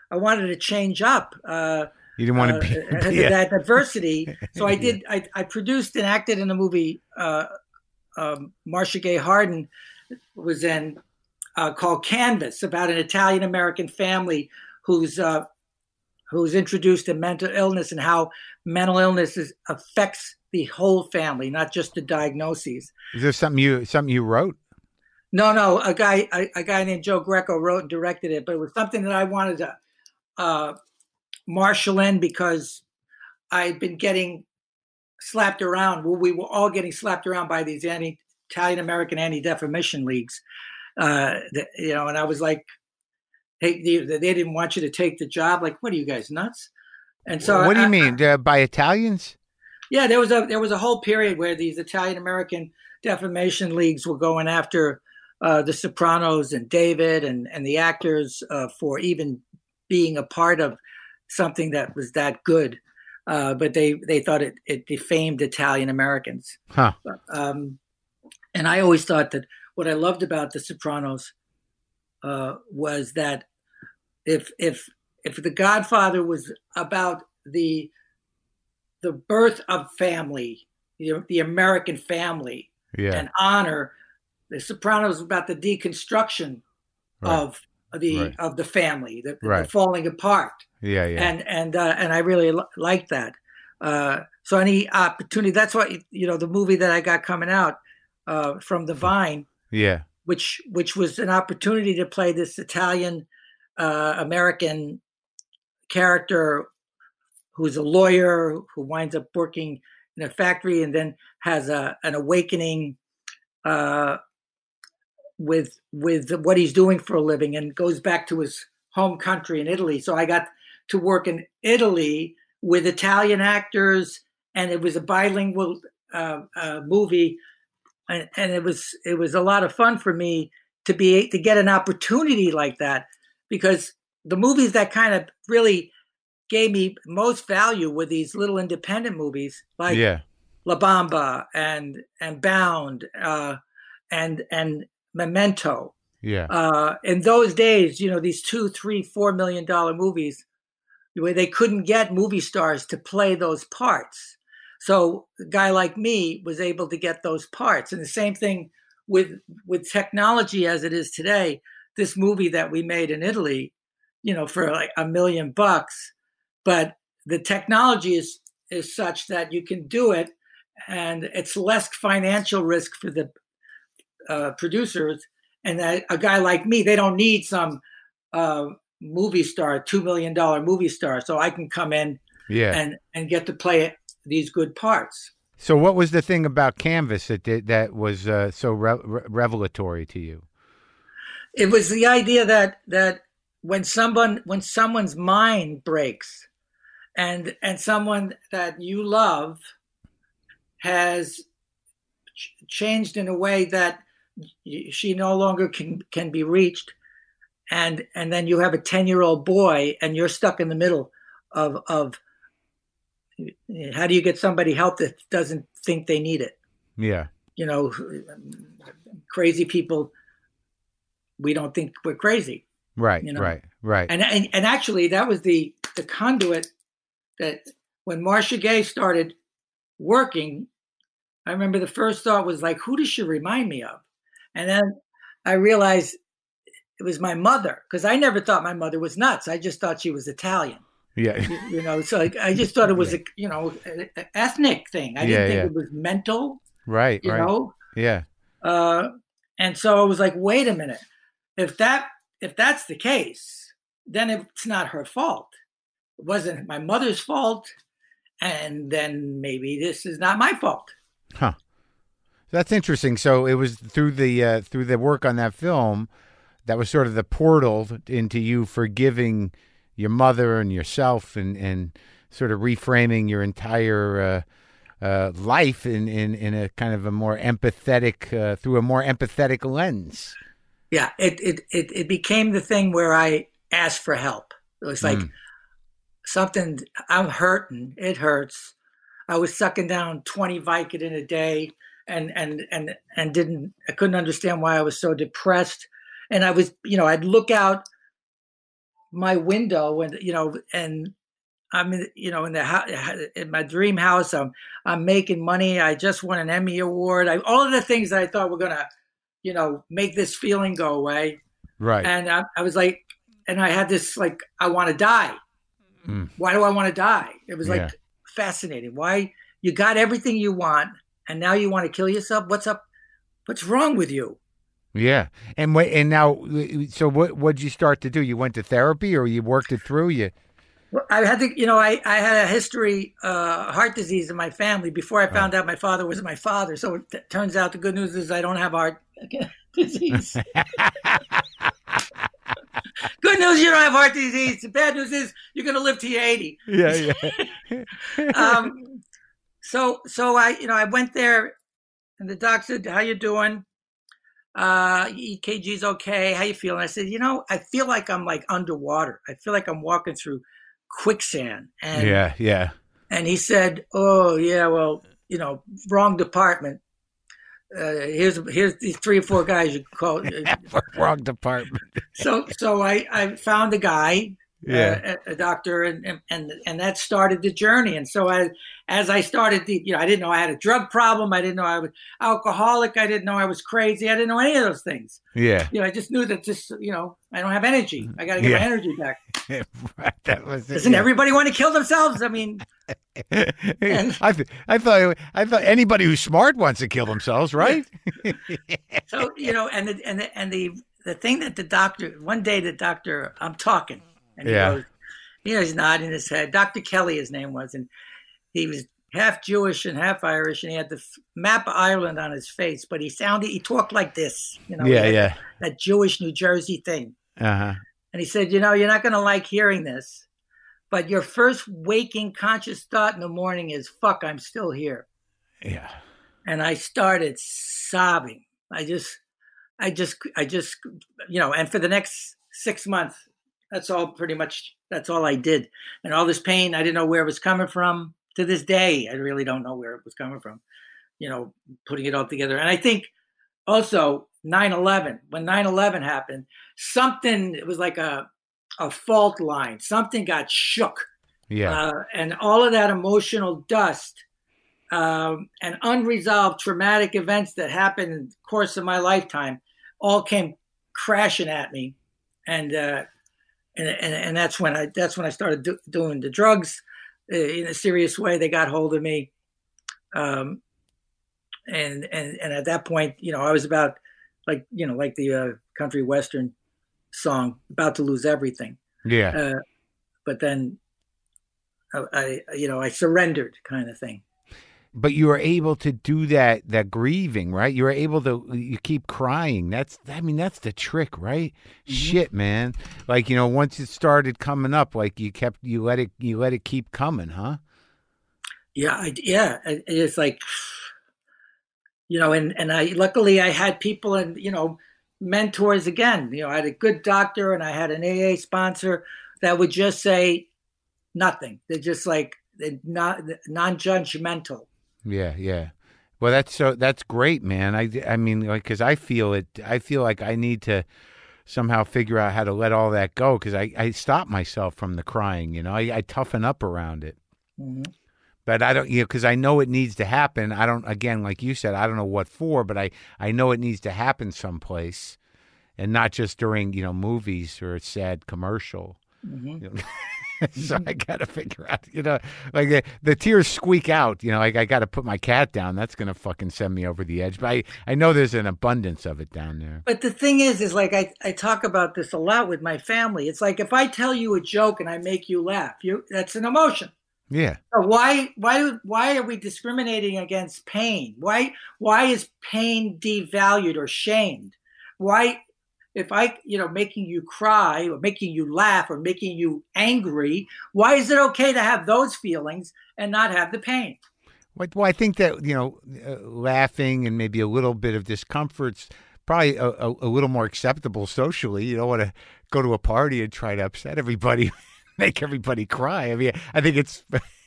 I wanted to change up. Uh, You didn't want uh, to be, that, yeah. that diversity. So I Yeah. did. I, I produced and acted in a movie. Uh, um, Marcia Gay Harden was in uh, called Canvas, about an Italian American family who's uh, who's introduced to mental illness and how mental illness is, affects the whole family, not just the diagnoses. Is there something you something you wrote? No, no, a guy a, a guy named Joe Greco wrote and directed it, but it was something that I wanted to uh, marshal in because I'd been getting slapped around. Well, we were all getting slapped around by these anti Italian American anti defamation leagues, uh, you know, and I was like, hey, they, they didn't want you to take the job. Like, what are you guys nuts? And so, What do you I, mean uh, by Italians? yeah, there was a there was a whole period where these Italian American defamation leagues were going after uh, the Sopranos and David and and the actors uh, for even being a part of something that was that good, uh, but they they thought it it defamed Italian Americans. Huh. Um, and I always thought that what I loved about the Sopranos uh, was that if if if The Godfather was about the the birth of family, the, the American family, Yeah. and honor, The Sopranos was about the deconstruction Right. of the Right. of the family, the, Right. the falling apart. Yeah. Yeah. And and uh, and I really li- liked that. Uh, so any opportunity, that's what you know. The movie that I got coming out uh, from the Vine, yeah. which which was an opportunity to play this Italian uh, American character who's a lawyer who winds up working in a factory and then has a an awakening uh, with with what he's doing for a living and goes back to his home country in Italy. So I got to work in Italy with Italian actors, and it was a bilingual uh, uh, movie, and, and it was it was a lot of fun for me to be to get an opportunity like that, because the movies that kind of really gave me most value were these little independent movies like Yeah. La Bamba and and Bound uh, and and Memento. Yeah. Uh, in those days, you know, these two, three, four million dollar movies, where they couldn't get movie stars to play those parts. So a guy like me was able to get those parts. And the same thing with with technology as it is today. This movie that we made in Italy, you know, for like a million bucks, but the technology is is such that you can do it, and it's less financial risk for the uh, producers. And that a guy like me, they don't need some uh, movie star, two million dollar movie star, so I can come in Yeah. and and get to play these good parts. So, what was the thing about Canvas that did, that was uh, so re- re- revelatory to you? It was the idea that that when someone when someone's mind breaks, and and someone that you love has ch- changed in a way that she no longer can can be reached, and and then you have a ten year old boy and you're stuck in the middle of of how do you get somebody help that doesn't think they need it? Yeah. You know, crazy people, we don't think we're crazy. Right. You know? Right. Right. And, and and actually that was the the conduit that when Marcia Gay started working, I remember the first thought was like, who does she remind me of? And then I realized it was my mother, because I never thought my mother was nuts. I just thought she was Italian. Yeah. You, you know, so I, I just thought it was, yeah. a you know, an ethnic thing. I didn't yeah, think yeah. it was mental. Right. You right. know? Yeah. Uh, and so I was like, wait a minute. If that if that's the case, then it's not her fault. It wasn't my mother's fault. And then maybe this is not my fault. Huh. That's interesting. So it was through the uh, through the work on that film that was sort of the portal into you forgiving your mother and yourself, and, and sort of reframing your entire uh, uh, life in, in, in a kind of a more empathetic uh, through a more empathetic lens. Yeah, it, it it it became the thing where I asked for help. It was like mm. something, I'm hurting. It hurts. I was sucking down twenty Vicodin a day, and and and and didn't I couldn't understand why I was so depressed. And I was, you know, I'd look out my window, and you know, and I'm in, you know, in the house, in my dream house. I'm I'm making money. I just won an Emmy award. I, all of the things that I thought were gonna, you know, make this feeling go away. Right. And I, I was like, and I had this like, I want to die. Mm. Why do I want to die? It was like Yeah. fascinating. Why you got everything you want, and now you want to kill yourself? What's up? What's wrong with you? Yeah. And wait, and now, so what? What'd you start to do? You went to therapy, or you worked it through? You. Well, I had to, you know, I, I had a history, uh, heart disease in my family before I found Oh. out my father was my father. So it t- turns out the good news is I don't have heart disease. Good news, you don't have heart disease. The bad news is you're going to live till you're eighty. Yeah. Yeah. um, so, so I, you know, I went there, and the doc said, "How you doing? Uh, E K G's okay. How you feeling?" I said, "You know, I feel like I'm like underwater. I feel like I'm walking through quicksand." And Yeah. Yeah. and he said, "Oh yeah, well, you know, wrong department. Uh, here's here's these three or four guys you can call." Wrong department. so so I, I found a guy, Yeah. uh, a, a doctor, and, and and that started the journey. And so I, as I started, the, you know, I didn't know I had a drug problem. I didn't know I was alcoholic. I didn't know I was crazy. I didn't know any of those things. Yeah. You know, I just knew that just, you know, I don't have energy. I got to get Yeah. my energy back. Right. That was it. Doesn't Yeah. everybody want to kill themselves? I mean, And- I, th- I thought I thought anybody who's smart wants to kill themselves, right? so you know, and the and the and the the thing that the doctor one day the doctor I'm talking and he Yeah. goes, you know, he's nodding his head. Doctor Kelly, his name was, and he was half Jewish and half Irish, and he had the f- map of Ireland on his face, but he sounded he talked like this, you know, he Yeah, had yeah. that Jewish New Jersey thing. Uh huh. And he said, you know, you're not going to like hearing this, but your first waking conscious thought in the morning is, fuck, I'm still here. Yeah. And I started sobbing. I just, I just, I just, you know, and for the next six months, that's all pretty much, that's all I did. And all this pain, I didn't know where it was coming from. To this day, I really don't know where it was coming from, you know, putting it all together. And I think also nine eleven, when nine eleven happened, something, it was like a, a fault line. Something got shook. Yeah. Uh, and all of that emotional dust um, and unresolved traumatic events that happened in the course of my lifetime all came crashing at me. And, uh, and, and, and that's when I, that's when I started do, doing the drugs uh, in a serious way. They got hold of me. Um, and, and, and at that point, you know, I was about like, you know, like the uh, country Western song, about to lose everything. Yeah. Uh, but then I, I, you know, I surrendered kind of thing. But you were able to do that, that grieving, right? You were able to, you keep crying. That's, I mean, that's the trick, right? Mm-hmm. Shit, man. Like, you know, once it started coming up, like you kept, you let it, you let it keep coming, huh? Yeah. I, yeah. It- It's like, you know, and, and I, luckily I had people and, you know, mentors again. You know, I had a good doctor and I had an A A sponsor that would just say nothing. They're just like, they're not non-judgmental. Yeah, yeah. Well, that's so that's great, man. I, I mean, like, because I feel it. I feel like I need to somehow figure out how to let all that go because I, I stop myself from the crying. You know, I, I toughen up around it. Mm-hmm. But I don't, you know, because I know it needs to happen. I don't, again, like you said, I don't know what for, but I, I know it needs to happen someplace, and not just during, you know, movies or a sad commercial. Mm-hmm. You know? So I got to figure out, you know, like the, the tears squeak out, you know, like I got to put my cat down. That's going to fucking send me over the edge. But I, I know there's an abundance of it down there. But the thing is, is like I, I talk about this a lot with my family. It's like if I tell you a joke and I make you laugh, you that's an emotion. Yeah. So why why why are we discriminating against pain? Why why is pain devalued or shamed? Why, if I, you know, making you cry or making you laugh or making you angry, why is it okay to have those feelings and not have the pain? Well, I think that, you know, uh, laughing and maybe a little bit of discomfort's probably a, a, a little more acceptable socially. You don't want to go to a party and try to upset everybody, make everybody cry. I mean, I think it's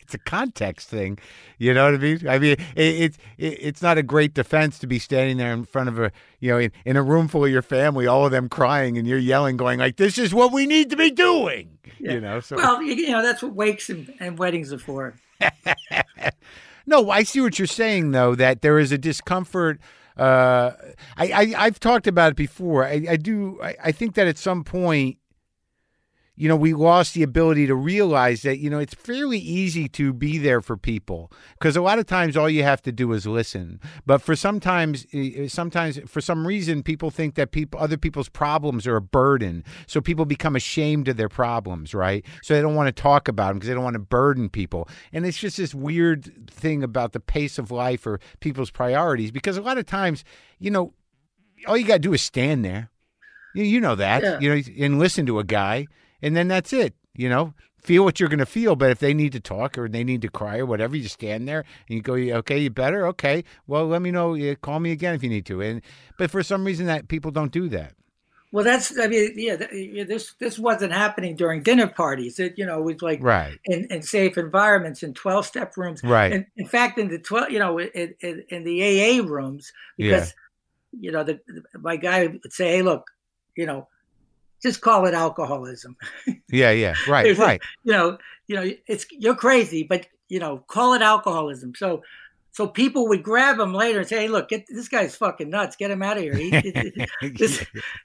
it's a context thing. You know what I mean? I mean, it, it's it, it's not a great defense to be standing there in front of a, you know, in, in a room full of your family, all of them crying, and you're yelling, going like, "This is what we need to be doing." Yeah. You know. So well, you, you know, that's what wakes and, and weddings are for. No, I see what you're saying, though, that there is a discomfort. Uh, I, I I've talked about it before. I, I do. I, I think that at some point, you know, we lost the ability to realize that, you know, it's fairly easy to be there for people because a lot of times all you have to do is listen. But for sometimes, sometimes for some reason, people think that people, other people's problems are a burden. So people become ashamed of their problems, right? So they don't want to talk about them because they don't want to burden people. And it's just this weird thing about the pace of life or people's priorities because a lot of times, you know, all you got to do is stand there. You, you know that, yeah. you know, and listen to a guy. And then that's it, you know, feel what you're going to feel. But if they need to talk or they need to cry or whatever, you just stand there and you go, okay, you better. Okay. Well, let me know. You call me again if you need to. And but for some reason that people don't do that. Well, that's I mean, yeah, this this wasn't happening during dinner parties. It, you know, it was like right. in, in safe environments in twelve step rooms. Right. And in fact, in the twelve, you know, in, in, in the A A rooms, because, yeah. you know, the, my guy would say, hey, look, you know, just call it alcoholism. Yeah, yeah, right, right. You know, you know, it's you're crazy, but you know, call it alcoholism. So, so people would grab him later and say, "Hey, look, get, this guy's fucking nuts. Get him out of here." He, this,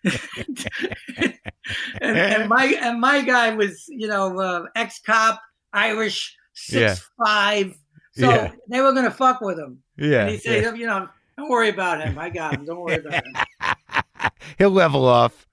and, and my and my guy was, you know, uh, ex-cop, Irish, six yeah. five. So yeah. they were gonna fuck with him. Yeah. And he said, yeah. "You know, don't worry about him. I got him. Don't worry about him. He'll level off."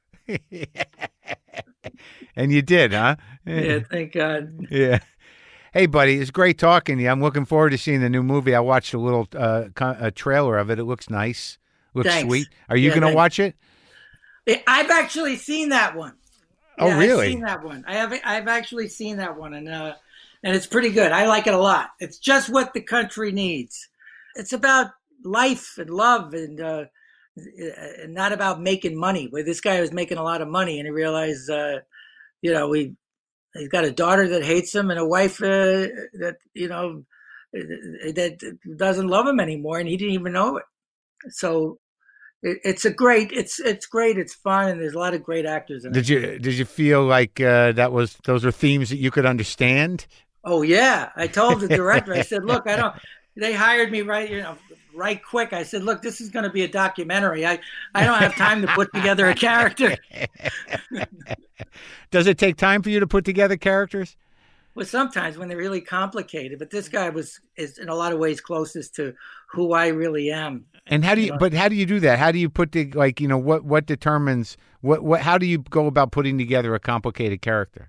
And you did, huh? Yeah, thank God. Yeah. Hey, buddy, it's great talking to you. I'm looking forward to seeing the new movie. I watched a little uh, a trailer of it. It looks nice. Looks Thanks. sweet. Are you yeah, going to watch it? I've actually seen that one. Oh, yeah, really? I've seen that one. I have. I've actually seen that one, and uh, and it's pretty good. I like it a lot. It's just what the country needs. It's about life and love and. Uh, And not about making money. Where this guy was making a lot of money, and he realized, uh, you know, he he's got a daughter that hates him and a wife uh, that you know that doesn't love him anymore, and he didn't even know it. So it, it's a great, it's it's great, it's fun, and there's a lot of great actors in it. Did you did you feel like uh, that was those are themes that you could understand? Oh yeah, I told the director. I said, look, I don't. They hired me right, you know. Right quick. I said, look, this is going to be a documentary. I, I don't have time to put together a character. Does it take time for you to put together characters? Well, sometimes when they're really complicated, but this guy was is in a lot of ways closest to who I really am. And how do you, you know? But how do you do that? How do you put the, like, you know, what, what determines what, what, how do you go about putting together a complicated character?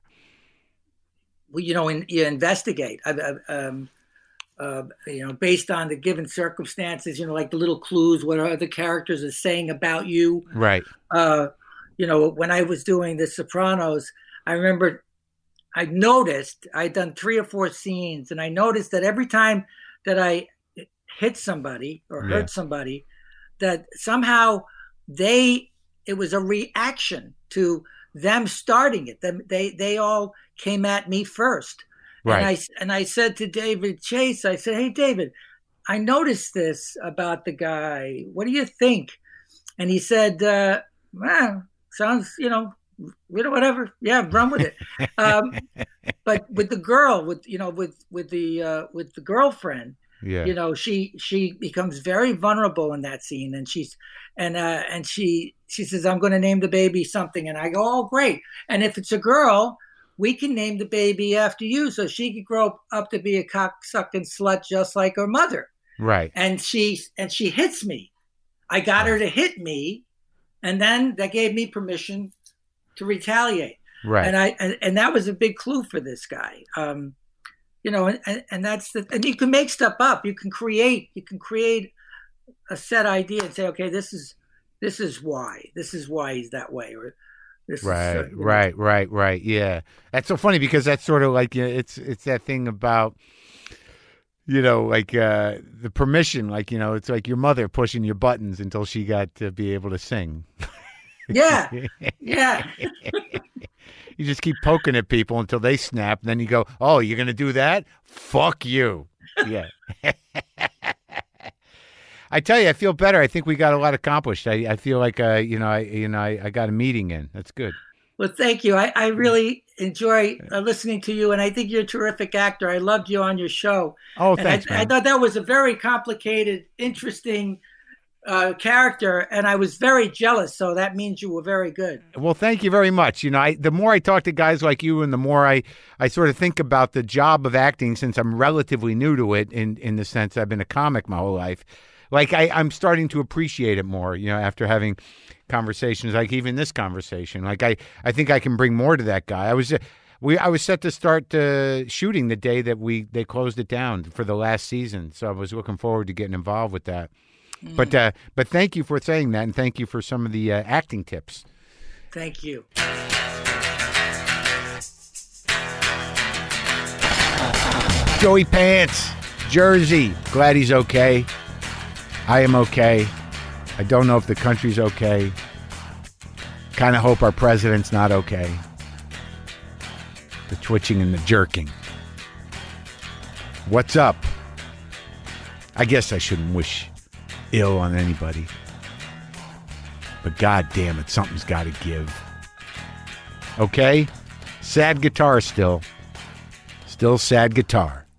Well, you know, in, you investigate. I, I, um, Uh, you know, based on the given circumstances, you know, like the little clues, what other characters are saying about you. Right. Uh, you know, when I was doing The Sopranos, I remember I noticed I'd done three or four scenes, and I noticed that every time that I hit somebody or hurt yeah. somebody, that somehow they, it was a reaction to them starting it. Them, they, they all came at me first. Right. And I, and I said to David Chase, I said, hey, David, I noticed this about the guy. What do you think? And he said, uh, well, sounds, you know, whatever. Yeah, run with it. um, but with the girl, with, you know, with, with the, uh, with the girlfriend, yeah. you know, she, she becomes very vulnerable in that scene. And she's, and, uh, and she, she says, I'm going to name the baby something. And I go, oh, great. And if it's a girl, we can name the baby after you, so she could grow up to be a cock-sucking slut just like her mother. Right. And she and she hits me. I got her to hit me, and then that gave me permission to retaliate. Right. And I and, and that was a big clue for this guy. Um, you know, and, and that's the and you can make stuff up. You can create. You can create a set idea and say, okay, this is this is why. This is why he's that way, or. This right, is, uh, right, right, right. Yeah, that's so funny because that's sort of like, you know, it's it's that thing about, you know, like uh, the permission. Like, you know, it's like your mother pushing your buttons until she got to be able to sing. Yeah, yeah. You just keep poking at people until they snap. And then you go, oh, you're going to do that? Fuck you. Yeah. I tell you, I feel better. I think we got a lot accomplished. I, I feel like, uh, you know, I, you know, I, I got a meeting in. That's good. Well, thank you. I, I really enjoy uh, listening to you, and I think you're a terrific actor. I loved you on your show. Oh, and thanks, I, man. I thought that was a very complicated, interesting uh, character, and I was very jealous. So that means you were very good. Well, thank you very much. You know, I, the more I talk to guys like you, and the more I, I sort of think about the job of acting, since I'm relatively new to it, in in the sense I've been a comic my whole life. Like I, I'm starting to appreciate it more, you know, after having conversations like even this conversation. Like I, I think I can bring more to that guy. I was, we, I was set to start uh, shooting the day that we they closed it down for the last season. So I was looking forward to getting involved with that. Mm. But, uh, but thank you for saying that, and thank you for some of the uh, acting tips. Thank you. Joey Pants, Jersey. Glad he's okay. I am okay. I don't know if the country's okay. Kind of hope our president's not okay. The twitching and the jerking. What's up? I guess I shouldn't wish ill on anybody. But God damn it, something's got to give. Okay? Sad guitar still. Still sad guitar.